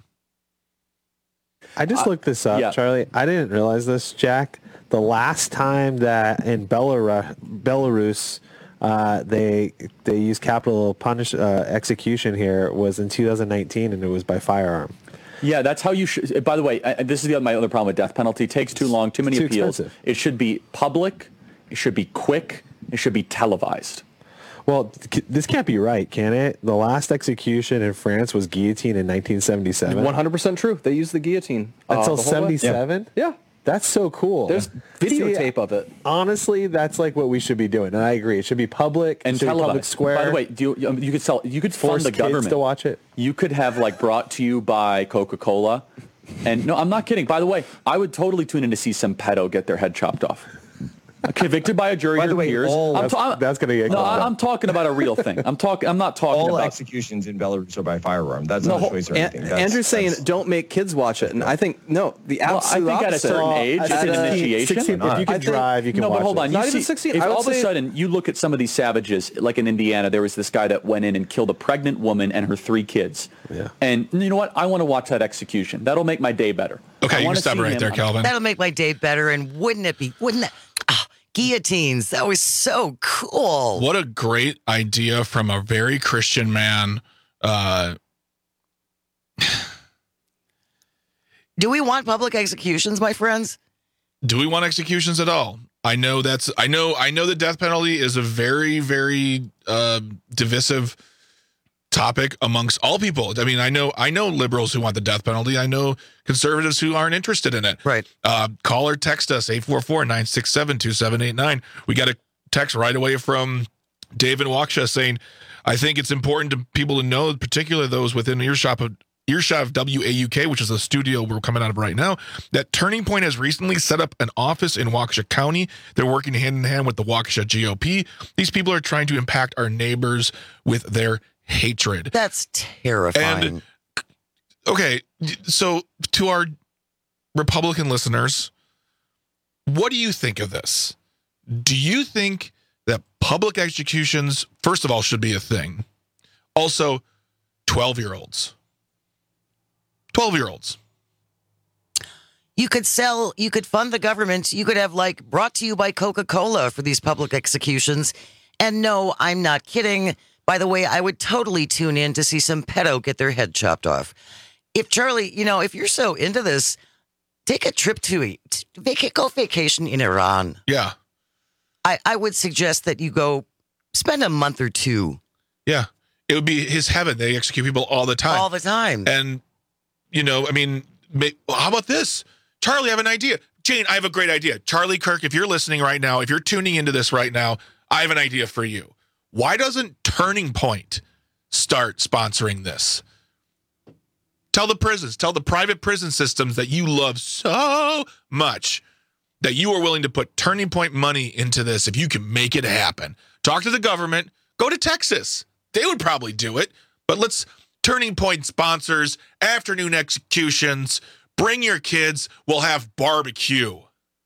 A: I just looked this up, uh, yeah. Charlie. I didn't realize this, Jack. The last time that in Belarus, Belarus uh, they they used capital punish uh, execution here was in two thousand nineteen, and it was by firearm.
B: Yeah, that's how you should. By the way, I, this is the, my other problem with death penalty. It takes too long, too many
A: too
B: appeals.
A: Expensive.
B: It should be public. It should be quick. It should be televised.
A: Well, this can't be right, can it? The last execution in France was guillotine in nineteen seventy-seven.
C: one hundred percent true. They used the guillotine.
A: Until
C: uh,
A: seventy-seven?
C: Yeah.
A: That's so cool.
C: There's videotape
A: See,
C: of it.
A: Honestly, that's like what we should be doing. And I agree. It should be public.
B: And
A: televised. Public square.
B: By the way, do you, you could sell, you could
A: Force
B: fund the government
A: kids to watch it.
B: You could have like brought to you by Coca-Cola. And no, I'm not kidding. By the way, I would totally tune in to see some pedo get their head chopped off. Convicted by a jury of peers.
A: All,
B: I'm
A: that's,
B: ta-
A: that's going to get
B: No,
A: I,
B: I'm talking about a real thing. I'm talking. I'm not talking
E: all
B: about
E: executions in Belarus are by firearm. That's
C: no,
E: not a choice or anything. That's,
C: Andrew's saying
E: that's,
C: don't make kids watch it, and I think no. The absolute
B: well, I think
C: opposite.
B: at a certain age, it's an initiation.
A: sixteen, if you can drive, you can
B: no,
A: watch
B: but hold
A: it.
B: on.
C: Not
B: you
C: even
B: see,
C: sixteen.
B: If
C: I would
B: all of a
C: say-
B: sudden you look at some of these savages, like in Indiana, there was this guy that went in and killed a pregnant woman and her three kids.
A: Yeah.
B: And you know what? I want to watch that execution. That'll make my day better.
O: Okay,
B: I
O: you
B: wanna
O: can stop
B: see
O: right
B: him.
O: there, Calvin.
N: That'll make my day better, and wouldn't it be? Wouldn't that? Oh, guillotines. That was so cool.
O: What a great idea from a very Christian man. Uh,
N: Do we want public executions, my friends?
O: do we want executions at all? I know that's. I know. I know the death penalty is a very, very uh, divisive topic amongst all people. I mean, I know. I know liberals who want the death penalty. I know conservatives who aren't interested in it.
N: Right.
O: Uh, call or text us eight four four, nine six seven, two seven eight nine. We got a text right away from Dave in Waukesha saying, I think it's important to people to know, particularly those within earshot of earshot of W A U K, which is the studio we're coming out of right now, that Turning Point has recently set up an office in Waukesha County. They're working hand in hand with the Waukesha G O P. These people are trying to impact our neighbors with their hatred.
N: That's terrifying.
O: And okay, so to our Republican listeners, what do you think of this? Do you think that public executions, first of all, should be a thing? Also, twelve-year-olds. twelve-year-olds.
N: You could sell, you could fund the government. You could have, like, brought to you by Coca-Cola for these public executions. And no, I'm not kidding. By the way, I would totally tune in to see some pedo get their head chopped off. If Charlie, you know, if you're so into this, take a trip to, vac- go vacation in Iran.
O: Yeah.
N: I, I would suggest that you go spend a month or two.
O: Yeah. It would be his heaven. They execute people all the time.
N: All the time.
O: And, you know, I mean, may, well, how about this? Charlie, I have an idea. Jane, I have a great idea. Charlie Kirk, if you're listening right now, if you're tuning into this right now, I have an idea for you. Why doesn't Turning Point start sponsoring this? Tell the prisons, tell the private prison systems that you love so much that you are willing to put Turning Point money into this if you can make it happen. Talk to the government. Go to Texas. They would probably do it. But let's Turning Point sponsors, afternoon executions. Bring your kids. We'll have barbecue.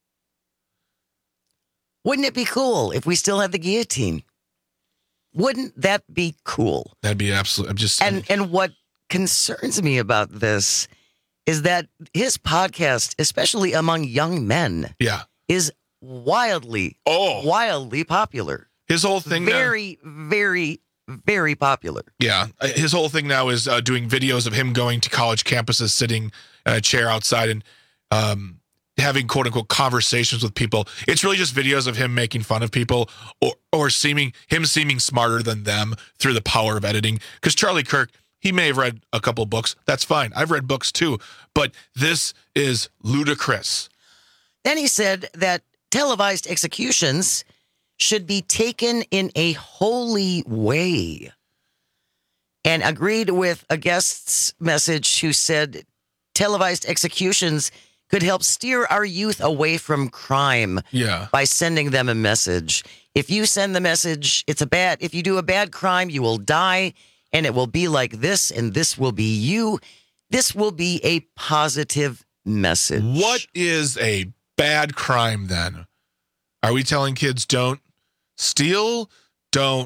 N: Wouldn't it be cool if we still had the guillotine? Wouldn't that be cool?
O: That'd be absolutely. I'm just
N: and and what concerns me about this is that his podcast, especially among young men,
O: yeah,
N: is wildly,
O: oh,
N: wildly popular.
O: His whole thing,
N: very, now, very, very popular.
O: Yeah, his whole thing now is uh, doing videos of him going to college campuses, sitting in a chair outside, and um, having quote unquote conversations with people. It's really just videos of him making fun of people, or or seeming him seeming smarter than them through the power of editing. Because Charlie Kirk, he may have read a couple books. That's fine. I've read books too. But this is ludicrous.
N: Then he said that televised executions should be taken in a holy way, and agreed with a guest's message who said televised executions could help steer our youth away from crime
O: yeah.
N: by sending them a message. If you send the message, it's a bad, if you do a bad crime, you will die. And it will be like this, and this will be you. This will be a positive message.
O: What is a bad crime then? Are we telling kids don't steal? Don't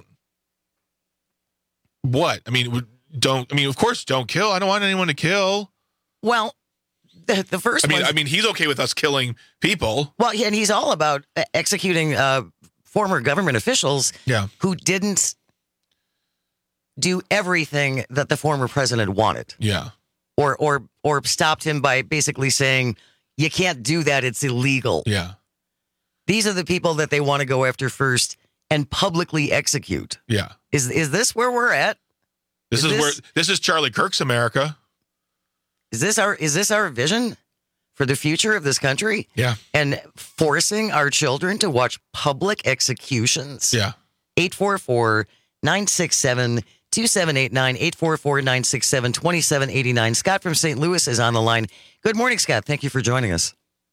O: what? I mean, don't. I mean, of course, don't kill. I don't want anyone to kill.
N: Well, the, the first.
O: I mean,
N: one's,
O: I mean, he's okay with us killing people.
N: Well, yeah, and he's all about executing uh, former government officials.
O: Yeah.
N: Who didn't do everything that the former president wanted.
O: Yeah.
N: Or or or stopped him by basically saying, you can't do that, it's illegal.
O: Yeah.
N: These are the people that they want to go after first and publicly execute.
O: Yeah.
N: Is is this where we're at?
O: This is, is this, where this is Charlie Kirk's America.
N: Is this our is this our vision for the future of this country?
O: Yeah.
N: And forcing our children to watch public executions?
O: Yeah.
N: eight four four, nine six seven, two seven eight nine, eight four four, nine six seven, two seven eight nine. Scott from Saint Louis is on the line. Good morning, Scott. Thank you for joining us.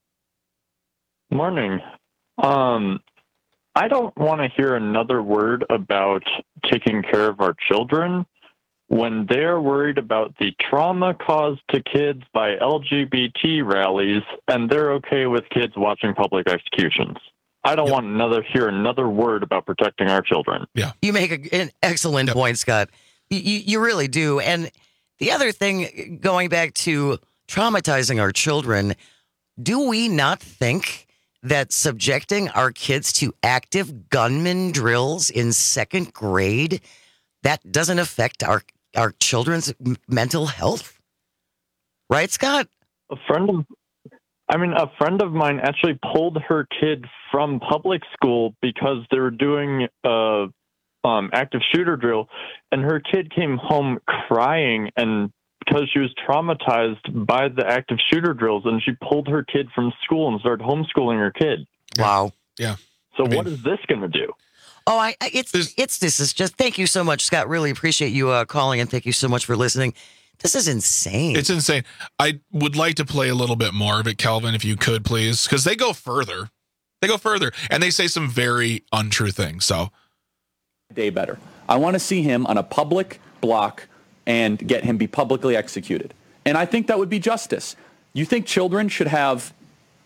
I: Morning. Um, I don't want to hear another word about taking care of our children when they're worried about the trauma caused to kids by L G B T rallies, and they're okay with kids watching public executions. I don't yep. want another hear another word about protecting our children.
O: Yeah,
N: you make a, an excellent yep. point, Scott. You, you, you really do. And the other thing, going back to traumatizing our children, do we not think that subjecting our kids to active gunman drills in second grade, that doesn't affect our our children's mental health? Right, Scott?
I: A friend of I mean, a friend of mine actually pulled her kid from public school because they were doing a um, active shooter drill, and her kid came home crying and because she was traumatized by the active shooter drills, and she pulled her kid from school and started homeschooling her kid.
N: Wow.
O: Yeah.
I: So
O: I mean,
I: what is this going to do?
N: Oh, I it's it's this is just thank you so much, Scott. Really appreciate you uh, calling, and thank you so much for listening. This is insane.
O: It's insane. I would like to play a little bit more of it, Calvin, if you could, please, because they go further. They go further, and they say some very untrue things. So,
B: day better. I want to see him on a public block and get him be publicly executed, and I think that would be justice. You think children should have?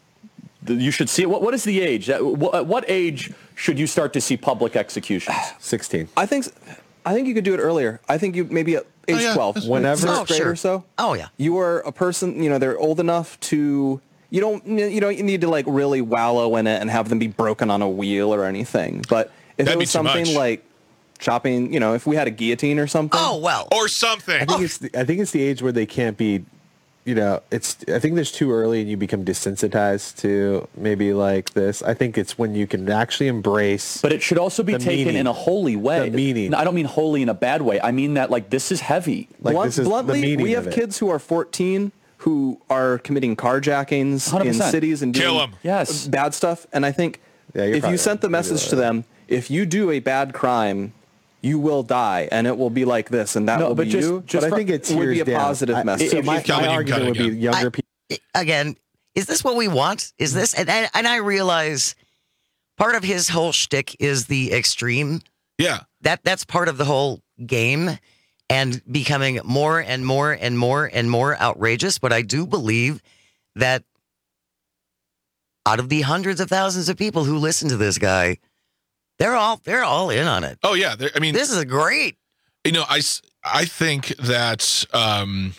B: You should see it. What, what is the age? At what age should you start to see public executions?
A: sixteen.
C: I think. I think you could do it earlier. I think you maybe at age
O: oh, yeah.
C: twelve,
A: whenever,
C: sixth grade
N: sure.
C: or so.
N: Oh yeah,
C: you are a person. You know, they're old enough to. You don't. You don't need to like really wallow in it and have them be broken on a wheel or anything. But if
O: That'd
C: it was something
O: much.
C: like chopping, you know, if we had a guillotine or something.
N: Oh well,
O: or something.
A: I think it's. The, I think it's the age where they can't be. You know, it's. I think there's too early and you become desensitized to maybe like this. I think it's when you can actually embrace.
B: But it should also be taken
A: meaning.
B: in a holy way.
A: The meaning.
B: I don't mean holy in a bad way. I mean that like this is heavy.
A: Like
C: Blunt,
A: this is
C: bluntly,
A: the meaning
C: we have
A: of it.
C: kids who are fourteen who are committing carjackings
B: one hundred percent
C: in cities and
O: Kill
C: doing
O: 'em.
B: Yes.
C: bad stuff. And I think
A: Yeah, you're
C: if you
A: probably
C: sent the
A: right.
C: message to them, if you do a bad crime, you will die, and it will be like this, and that
A: No,
C: will
A: but
C: be
A: just-
C: you.
A: just
C: but
A: I
C: I
A: think it
C: would be
A: tears
C: a
A: down.
C: positive
A: I-
C: message.
A: so my- my argument would be younger people.
N: Again, is this what we want? Is this, and, and, and I realize part of his whole shtick is the extreme.
O: Yeah.
N: That that's part of the whole game and becoming more and more and more and more outrageous. But I do believe that out of the hundreds of thousands of people who listen to this guy, they're all they're all in on it.
O: Oh yeah, they're- I mean,
N: this is great.
O: You know, I, s- I think that um,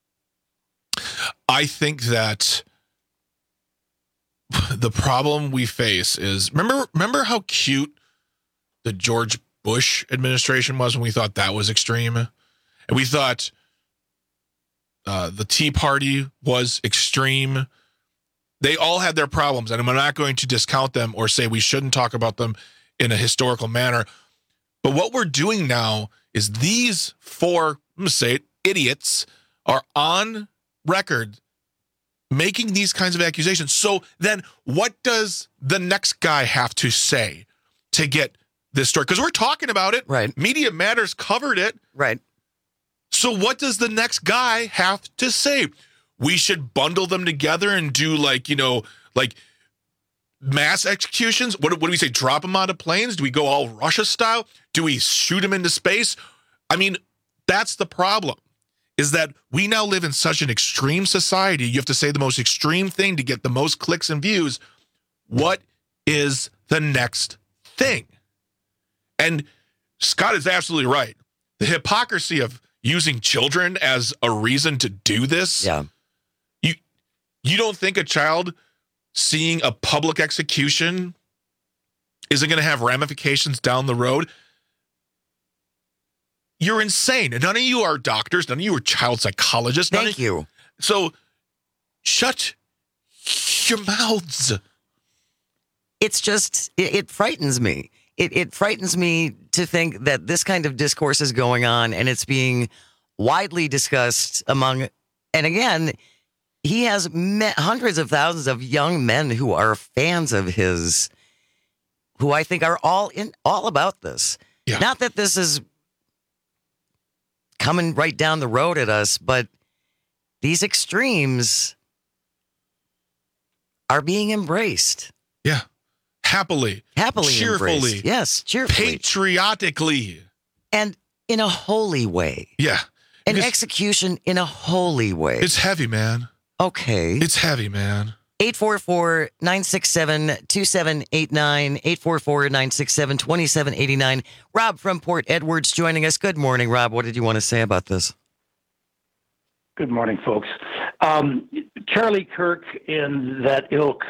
O: I think that the problem we face is remember remember how cute the George Bush administration was when we thought that was extreme, and we thought uh, the Tea Party was extreme. They all had their problems, and I'm not going to discount them or say we shouldn't talk about them in a historical manner. But what we're doing now is these four, I'm going to say it, idiots are on record making these kinds of accusations. So then what does the next guy have to say to get this story? Because we're talking about it.
N: Right.
O: Media Matters covered it.
N: Right.
O: So what does the next guy have to say? We should bundle them together and do like, you know, like mass executions. What, what do we say? Drop them out of planes? Do we go all Russia style? Do we shoot them into space? I mean, that's the problem, is that we now live in such an extreme society. You have to say the most extreme thing to get the most clicks and views. What is the next thing? And Scott is absolutely right. The hypocrisy of using children as a reason to do this.
N: Yeah.
O: You you don't think a child seeing a public execution isn't going to have ramifications down the road? You're insane. None of you are doctors. None of you are child psychologists. None
N: Thank
O: of,
N: you.
O: So shut your mouths.
N: It's just, it, it frightens me. It, it frightens me to think that this kind of discourse is going on and it's being widely discussed among, and again, he has met hundreds of thousands of young men who are fans of his, who I think are all in, all about this.
O: Yeah.
N: Not that this is coming right down the road at us, but these extremes are being embraced.
O: Yeah. Happily.
N: Happily
O: cheerfully.
N: embraced. Yes, cheerfully.
O: Patriotically.
N: And in a holy way.
O: Yeah.
N: An
O: Because
N: execution in a holy way.
O: It's heavy, man.
N: Okay.
O: It's heavy, man.
N: eight four four, nine six seven, two seven eight nine, eight four four, nine six seven, two seven eight nine. Rob from Port Edwards joining us. Good morning, Rob. What did you want to say about this?
H: Good morning, folks. Um, Charlie Kirk and that ilk,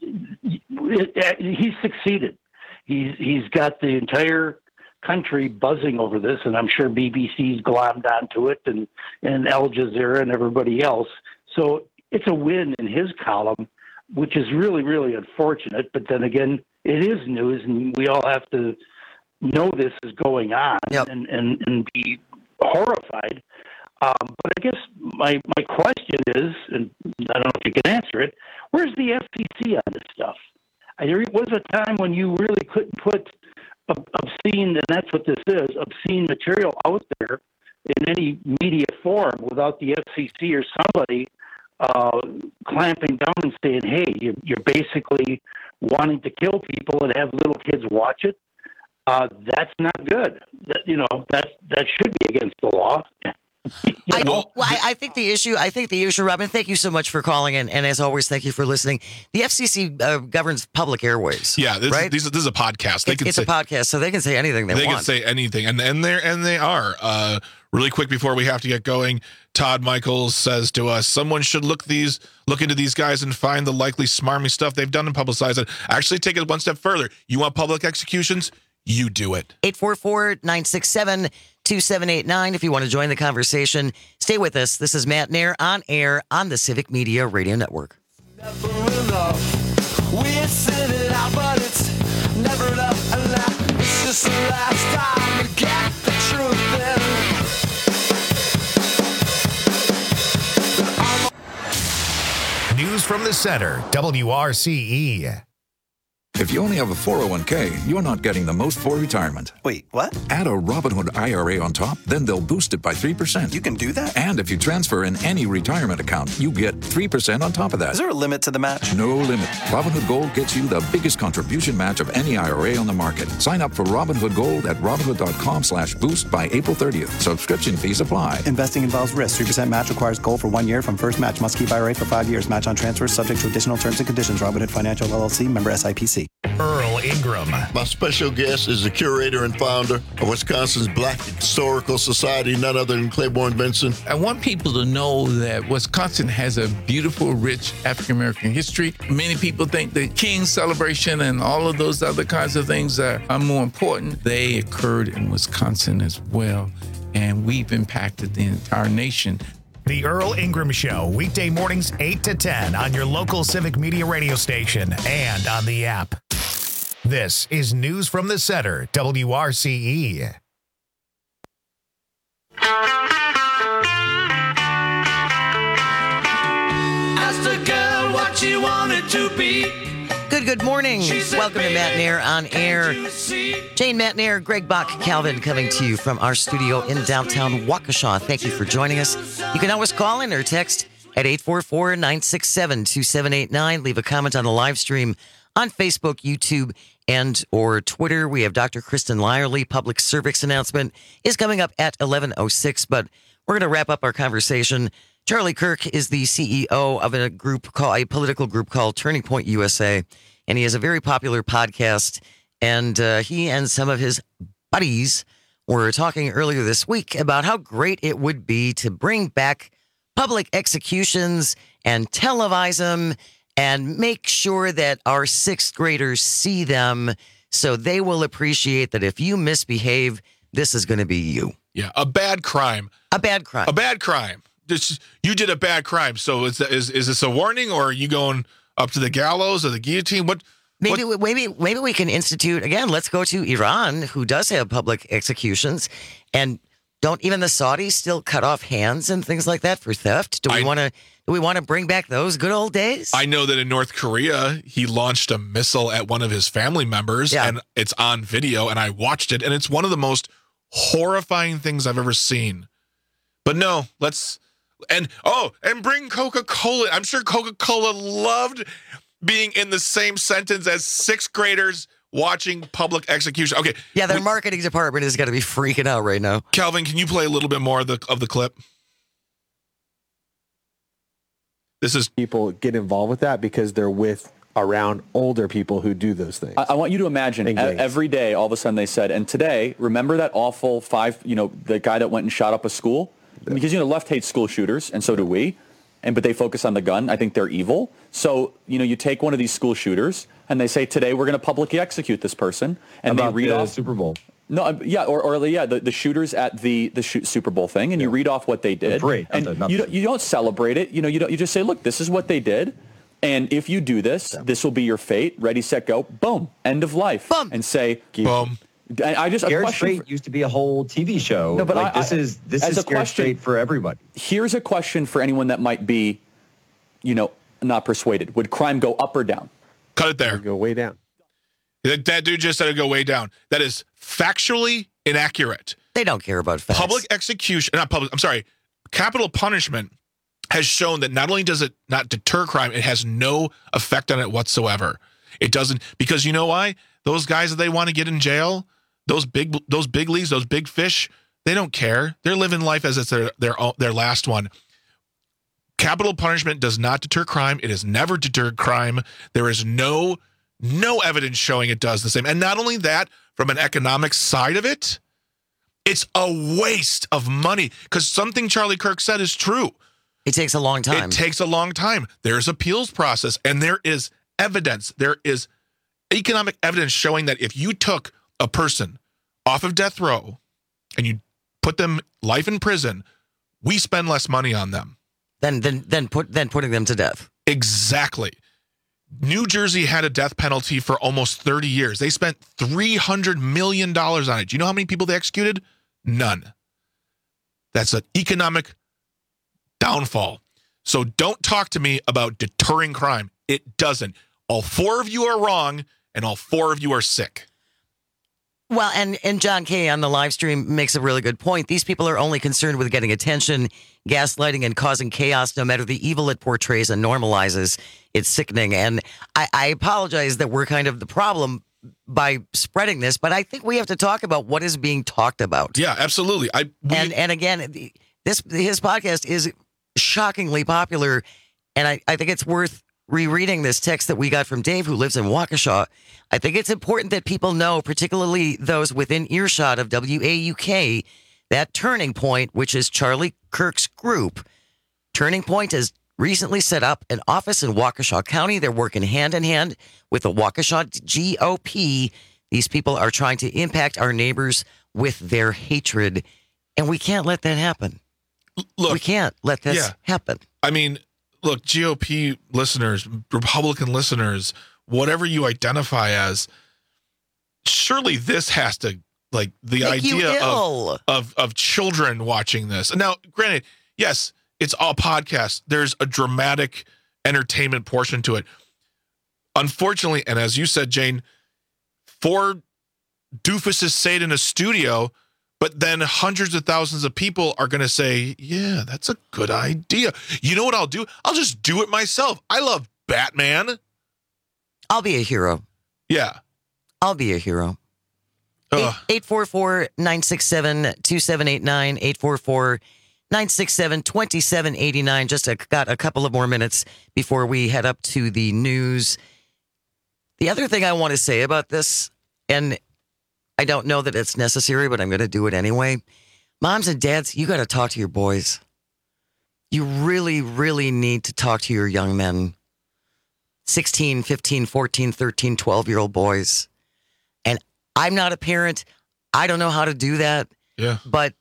H: he's succeeded. He's he's got the entire country buzzing over this, and I'm sure B B C's glommed onto it, and, and Al Jazeera and everybody else. So it's a win in his column, which is really, really unfortunate. But then again, it is news, and we all have to know this is going on
N: yep.
H: and, and, and be horrified. Um, but I guess my, my question is, and I don't know if you can answer it, where's the F C C on this stuff? I, there was a time when you really couldn't put obscene, and that's what this is, obscene material out there in any media forum without the F C C or somebody uh, clamping down and saying, hey, you're, you're basically wanting to kill people and have little kids watch it. Uh, that's not good. That, you know, that, that should be against the law.
N: I, well, I, I think the issue, I think the issue, Robin, thank you so much for calling in. And as always, thank you for listening. The F C C uh, governs public airways.
O: Yeah, this,
N: right?
O: this, this is a podcast. They
N: It's,
O: can
N: it's
O: say,
N: a podcast, so they can say anything they,
O: they
N: want.
O: can say anything, and and they and they are. Uh, really quick before we have to get going, Todd Michaels says to us, someone should look these look into these guys and find the likely smarmy stuff they've done and publicize it. Actually, take it one step further. You want public executions? You do it.
N: eight four four, nine six seven, two seven eight nine if you want to join the conversation. Stay with us. This is Matt Nair on air on the Civic Media Radio Network.
J: Never enough. We sit it out, but it's never enough. And it's just the last time to get the truth in.
G: News from the center, W R C E.
L: If you only have a four oh one k, you're not getting the most for retirement.
M: Wait, what?
L: Add a Robinhood I R A on top, then they'll boost it by three percent.
M: You can do that?
L: And if you transfer in any retirement account, you get three percent on top of that.
M: Is there a limit to the match?
L: No limit. Robinhood Gold gets you the biggest contribution match of any I R A on the market. Sign up for Robinhood Gold at Robinhood.com slash boost by April thirtieth. Subscription fees apply.
M: Investing involves risk. three percent match requires gold for one year from first match. Must keep I R A for five years. Match on transfers subject to additional terms and conditions. Robinhood Financial L L C, member S I P C.
P: Earl Ingram. My special guest is the curator and founder of Wisconsin's Black Historical Society, none other than Claiborne Benson.
Q: I want people to know that Wisconsin has a beautiful, rich African-American history. Many people think the King celebration and all of those other kinds of things are, are more important. They occurred in Wisconsin as well, and we've impacted the entire nation.
G: The Earl Ingram Show, weekday mornings eight to ten on your local Civic Media radio station and on the app. This is News from the Center, W R C E.
J: Asked a girl what she wanted to be.
N: Good, good morning. Welcome to Matt and Air on Air. Jane, Matt and Air, Greg Bach, Calvin coming to you from our studio in downtown Waukesha. Thank you for joining us. You can always call in or text at eight four four, nine six seven, two seven eight nine. Leave a comment on the live stream on Facebook, YouTube, and or Twitter. We have Doctor Kristen Lyerly. Public service announcement is coming up at eleven oh six, but we're going to wrap up our conversation. Charlie Kirk is the C E O of a group called a political group called Turning Point U S A, and he has a very popular podcast. And uh, he and some of his buddies were talking earlier this week about how great it would be to bring back public executions and televise them and make sure that our sixth graders see them so they will appreciate that if you misbehave, this is going to be you.
O: Yeah, a bad crime.
N: A bad crime.
O: A bad crime. This, you did a bad crime. So is, is is this a warning, or are you going up to the gallows or the guillotine? What?
N: Maybe
O: what?
N: maybe maybe we can institute again. Let's go to Iran, who does have public executions, and don't even the Saudis still cut off hands and things like that for theft? Do we want to? Do we want to bring back those good old days?
O: I know that in North Korea, he launched a missile at one of his family members, yeah. and it's on video, and I watched it, and it's one of the most horrifying things I've ever seen. But no, let's, and, oh, and bring Coca-Cola. I'm sure Coca-Cola loved being in the same sentence as sixth graders watching public execution. Okay.
N: Yeah, their
O: we,
N: marketing department is going to be freaking out right now.
O: Calvin, can you play a little bit more of the of the clip? This is
A: people get involved with that because they're with around older people who do those things.
B: I, I want you to imagine e- every day, all of a sudden they said, and today, remember that awful five, you know, the guy that went and shot up a school? Yeah. Because, you know, left hates school shooters, and so do we. And but they focus on the gun. I think they're evil. So, you know, you take one of these school shooters and they say, today we're going to publicly execute this person. And
E: About
B: they read
E: the
B: off
E: Super Bowl.
B: No, yeah, or, or yeah, the, the shooters at the the shoot Super Bowl thing, and yeah. you read off what they did,
E: Great.
B: and
E: not the, not
B: you don't, you don't celebrate it. You know, you don't. You just say, look, this is what they did, and if you do this, yeah. this will be your fate. Ready, set, go. Boom. End of life.
N: Boom.
B: And say,
O: boom.
B: I, I just
E: Scared
B: a
E: Straight for, used to be a whole T V show.
B: No, but
E: like,
B: I,
E: this is this
B: is
E: is
B: a
E: Scared
B: question,
E: Straight for everybody.
B: Here's a question for anyone that might be, you know, not persuaded. Would crime go up or down?
O: Cut it there.
A: Go way down.
O: That, that dude just said it'd go way down. That is factually inaccurate.
N: They don't care about facts.
O: Public execution, not public, I'm sorry, capital punishment has shown that not only does it not deter crime, it has no effect on it whatsoever. It doesn't, because you know why? Those guys that they want to get in jail, those big those big leagues, those big fish, they don't care. They're living life as it's their their, their last one. Capital punishment does not deter crime. It has never deterred crime. There is no no evidence showing it does the same. And not only that, from an economic side of it, it's a waste of money, because something Charlie Kirk said is true.
N: It takes a long time.
O: It takes a long time. There's appeals process, and there is evidence. There is economic evidence showing that if you took a person off of death row and you put them life in prison, we spend less money on them.
N: Then then then put then putting them to death.
O: Exactly. New Jersey had a death penalty for almost thirty years. They spent three hundred million dollars on it. Do you know how many people they executed? None. That's an economic downfall. So don't talk to me about deterring crime. It doesn't. All four of you are wrong, and all four of you are sick.
N: Well, and, and John Kay on the live stream makes a really good point. These people are only concerned with getting attention, gaslighting, and causing chaos, no matter the evil it portrays and normalizes. It's sickening. And I, I apologize that we're kind of the problem by spreading this, but I think we have to talk about what is being talked about.
O: Yeah, absolutely. I we,
N: and and again, this his podcast is shockingly popular, and I, I think it's worth rereading this text that we got from Dave, who lives in Waukesha. I think it's important that people know, particularly those within earshot of W A U K, that Turning Point, which is Charlie Kirk's group. Turning Point has recently set up an office in Waukesha County. They're working hand in hand with the Waukesha G O P. These people are trying to impact our neighbors with their hatred, and we can't let that happen.
O: Look,
N: we can't let this
O: yeah.
N: happen.
O: I mean, look, G O P listeners, Republican listeners, whatever you identify as, surely this has to, like, the
N: Make
O: idea of, of of children watching this. Now, granted, yes, it's all podcasts. There's a dramatic entertainment portion to it. Unfortunately, and as you said, Jane, four doofuses say it in a studio, but then hundreds of thousands of people are going to say, yeah, that's a good idea. You know what I'll do? I'll just do it myself. I love Batman.
N: I'll be a hero.
O: Yeah.
N: I'll be a hero. eight four four, nine six seven, two seven eight nine, eight four four, nine six seven, two seven eight nine. Just a, got a couple of more minutes before we head up to the news. The other thing I want to say about this, and I don't know that it's necessary, but I'm going to do it anyway. Moms and dads, you got to talk to your boys. You really, really need to talk to your young men. sixteen, fifteen, fourteen, thirteen, twelve-year-old boys. And I'm not a parent. I don't know how to do that.
O: Yeah.
N: But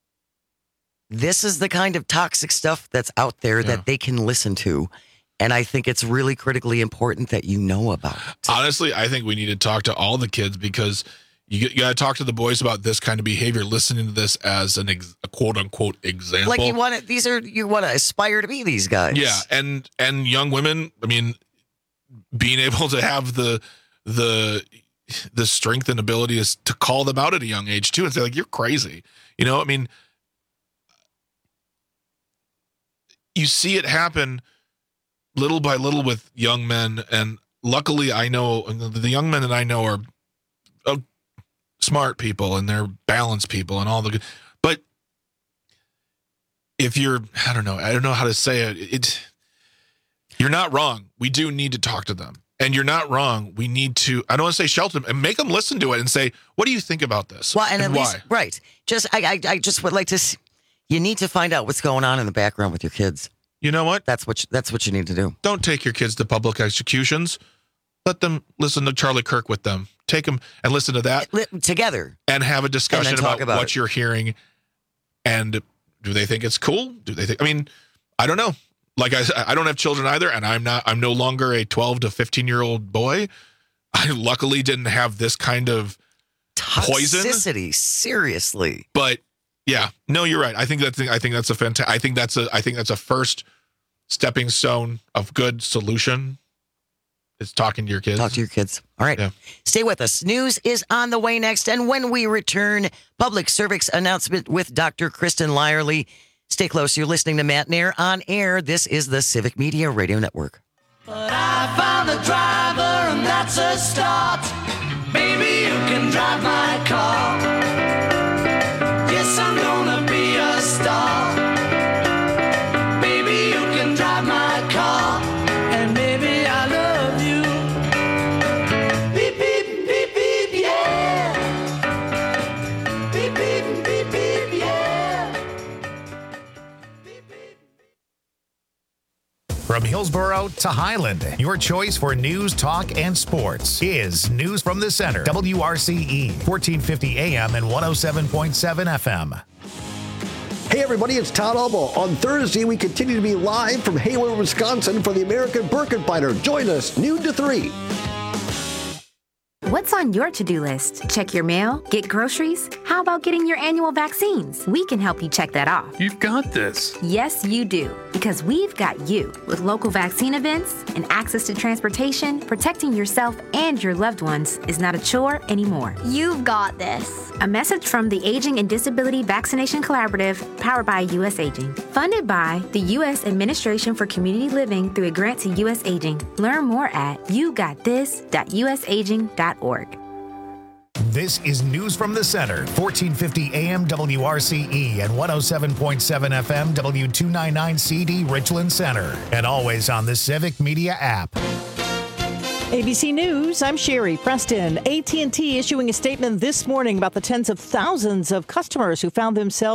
N: this is the kind of toxic stuff that's out there yeah. that they can listen to. And I think it's really critically important that you know about it.
O: Honestly, I think we need to talk to all the kids because you, you got to talk to the boys about this kind of behavior, listening to this as an ex, a quote unquote example.
N: Like you want to, these are, you want to aspire to be these guys.
O: Yeah. And, and young women, I mean, being able to have the, the, the strength and ability is to call them out at a young age too and say like, you're crazy. You know, I mean, you see it happen little by little with young men. And luckily I know the young men that I know are uh, smart people and they're balanced people and all the good, but if you're, I don't know, I don't know how to say it. It, you're not wrong. We do need to talk to them and you're not wrong. We need to, I don't want to say shelter them and make them listen to it and say, what do you think about this?
N: Well, and,
O: and
N: at
O: why?
N: Least, right. Just, I, I, I just would like to, see, you need to find out what's going on in the background with your kids.
O: You know what?
N: That's what you, that's what you need to do.
O: Don't take your kids to public executions. Let them listen to Charlie Kirk with them. Take them and listen to that
N: together
O: and have a discussion about,
N: about
O: what
N: it.
O: you're hearing. And do they think it's cool? Do they think, I mean, I don't know. Like I I don't have children either. And I'm not, I'm no longer a twelve to fifteen year old boy. I luckily didn't have this kind of poison.
N: Toxicity, seriously.
O: But yeah, no, you're right. I think that's, I think that's a fantastic, I think that's a, I think that's a first stepping stone of good solution. Is talking to your kids.
N: Talk to your kids. All right.
O: Yeah.
N: Stay with us. News is on the way next. And when we return, public service announcement with Doctor Kristen Lyerly. Stay close. You're listening to Matt Nair on air. This is the Civic Media Radio Network.
J: But I found a driver and that's a start. Baby, you can drive my car. Yes, I'm gonna be a star. Baby, you can drive my car. And baby, I love you. Beep, beep, beep, beep, yeah. Beep, beep, beep, beep, yeah.
G: From Hillsborough to Highland, your choice for news, talk, and sports is News from the Center. W R C E, fourteen fifty A M and one oh seven point seven F M.
D: Hey everybody, it's Todd Albo. On Thursday, we continue to be live from Hayward, Wisconsin for the American Birkenbiter. Join us noon to three.
F: What's on your to-do list? Check your mail? Get groceries? How about getting your annual vaccines? We can help you check that off.
R: You've got this.
F: Yes, you do. Because we've got you. With local vaccine events and access to transportation, protecting yourself and your loved ones is not a chore anymore.
S: You've got this.
F: A message from the Aging and Disability Vaccination Collaborative, powered by U S Aging. Funded by the U S Administration for Community Living through a grant to U S Aging. Learn more at you got this dot u s aging dot org.
G: This is News from the Center, fourteen fifty A M W R C E and one oh seven point seven F M W two ninety-nine C D Richland Center. And always on the Civic Media app.
U: A B C News, I'm Sherry Preston. A T and T issuing a statement this morning about the tens of thousands of customers who found themselves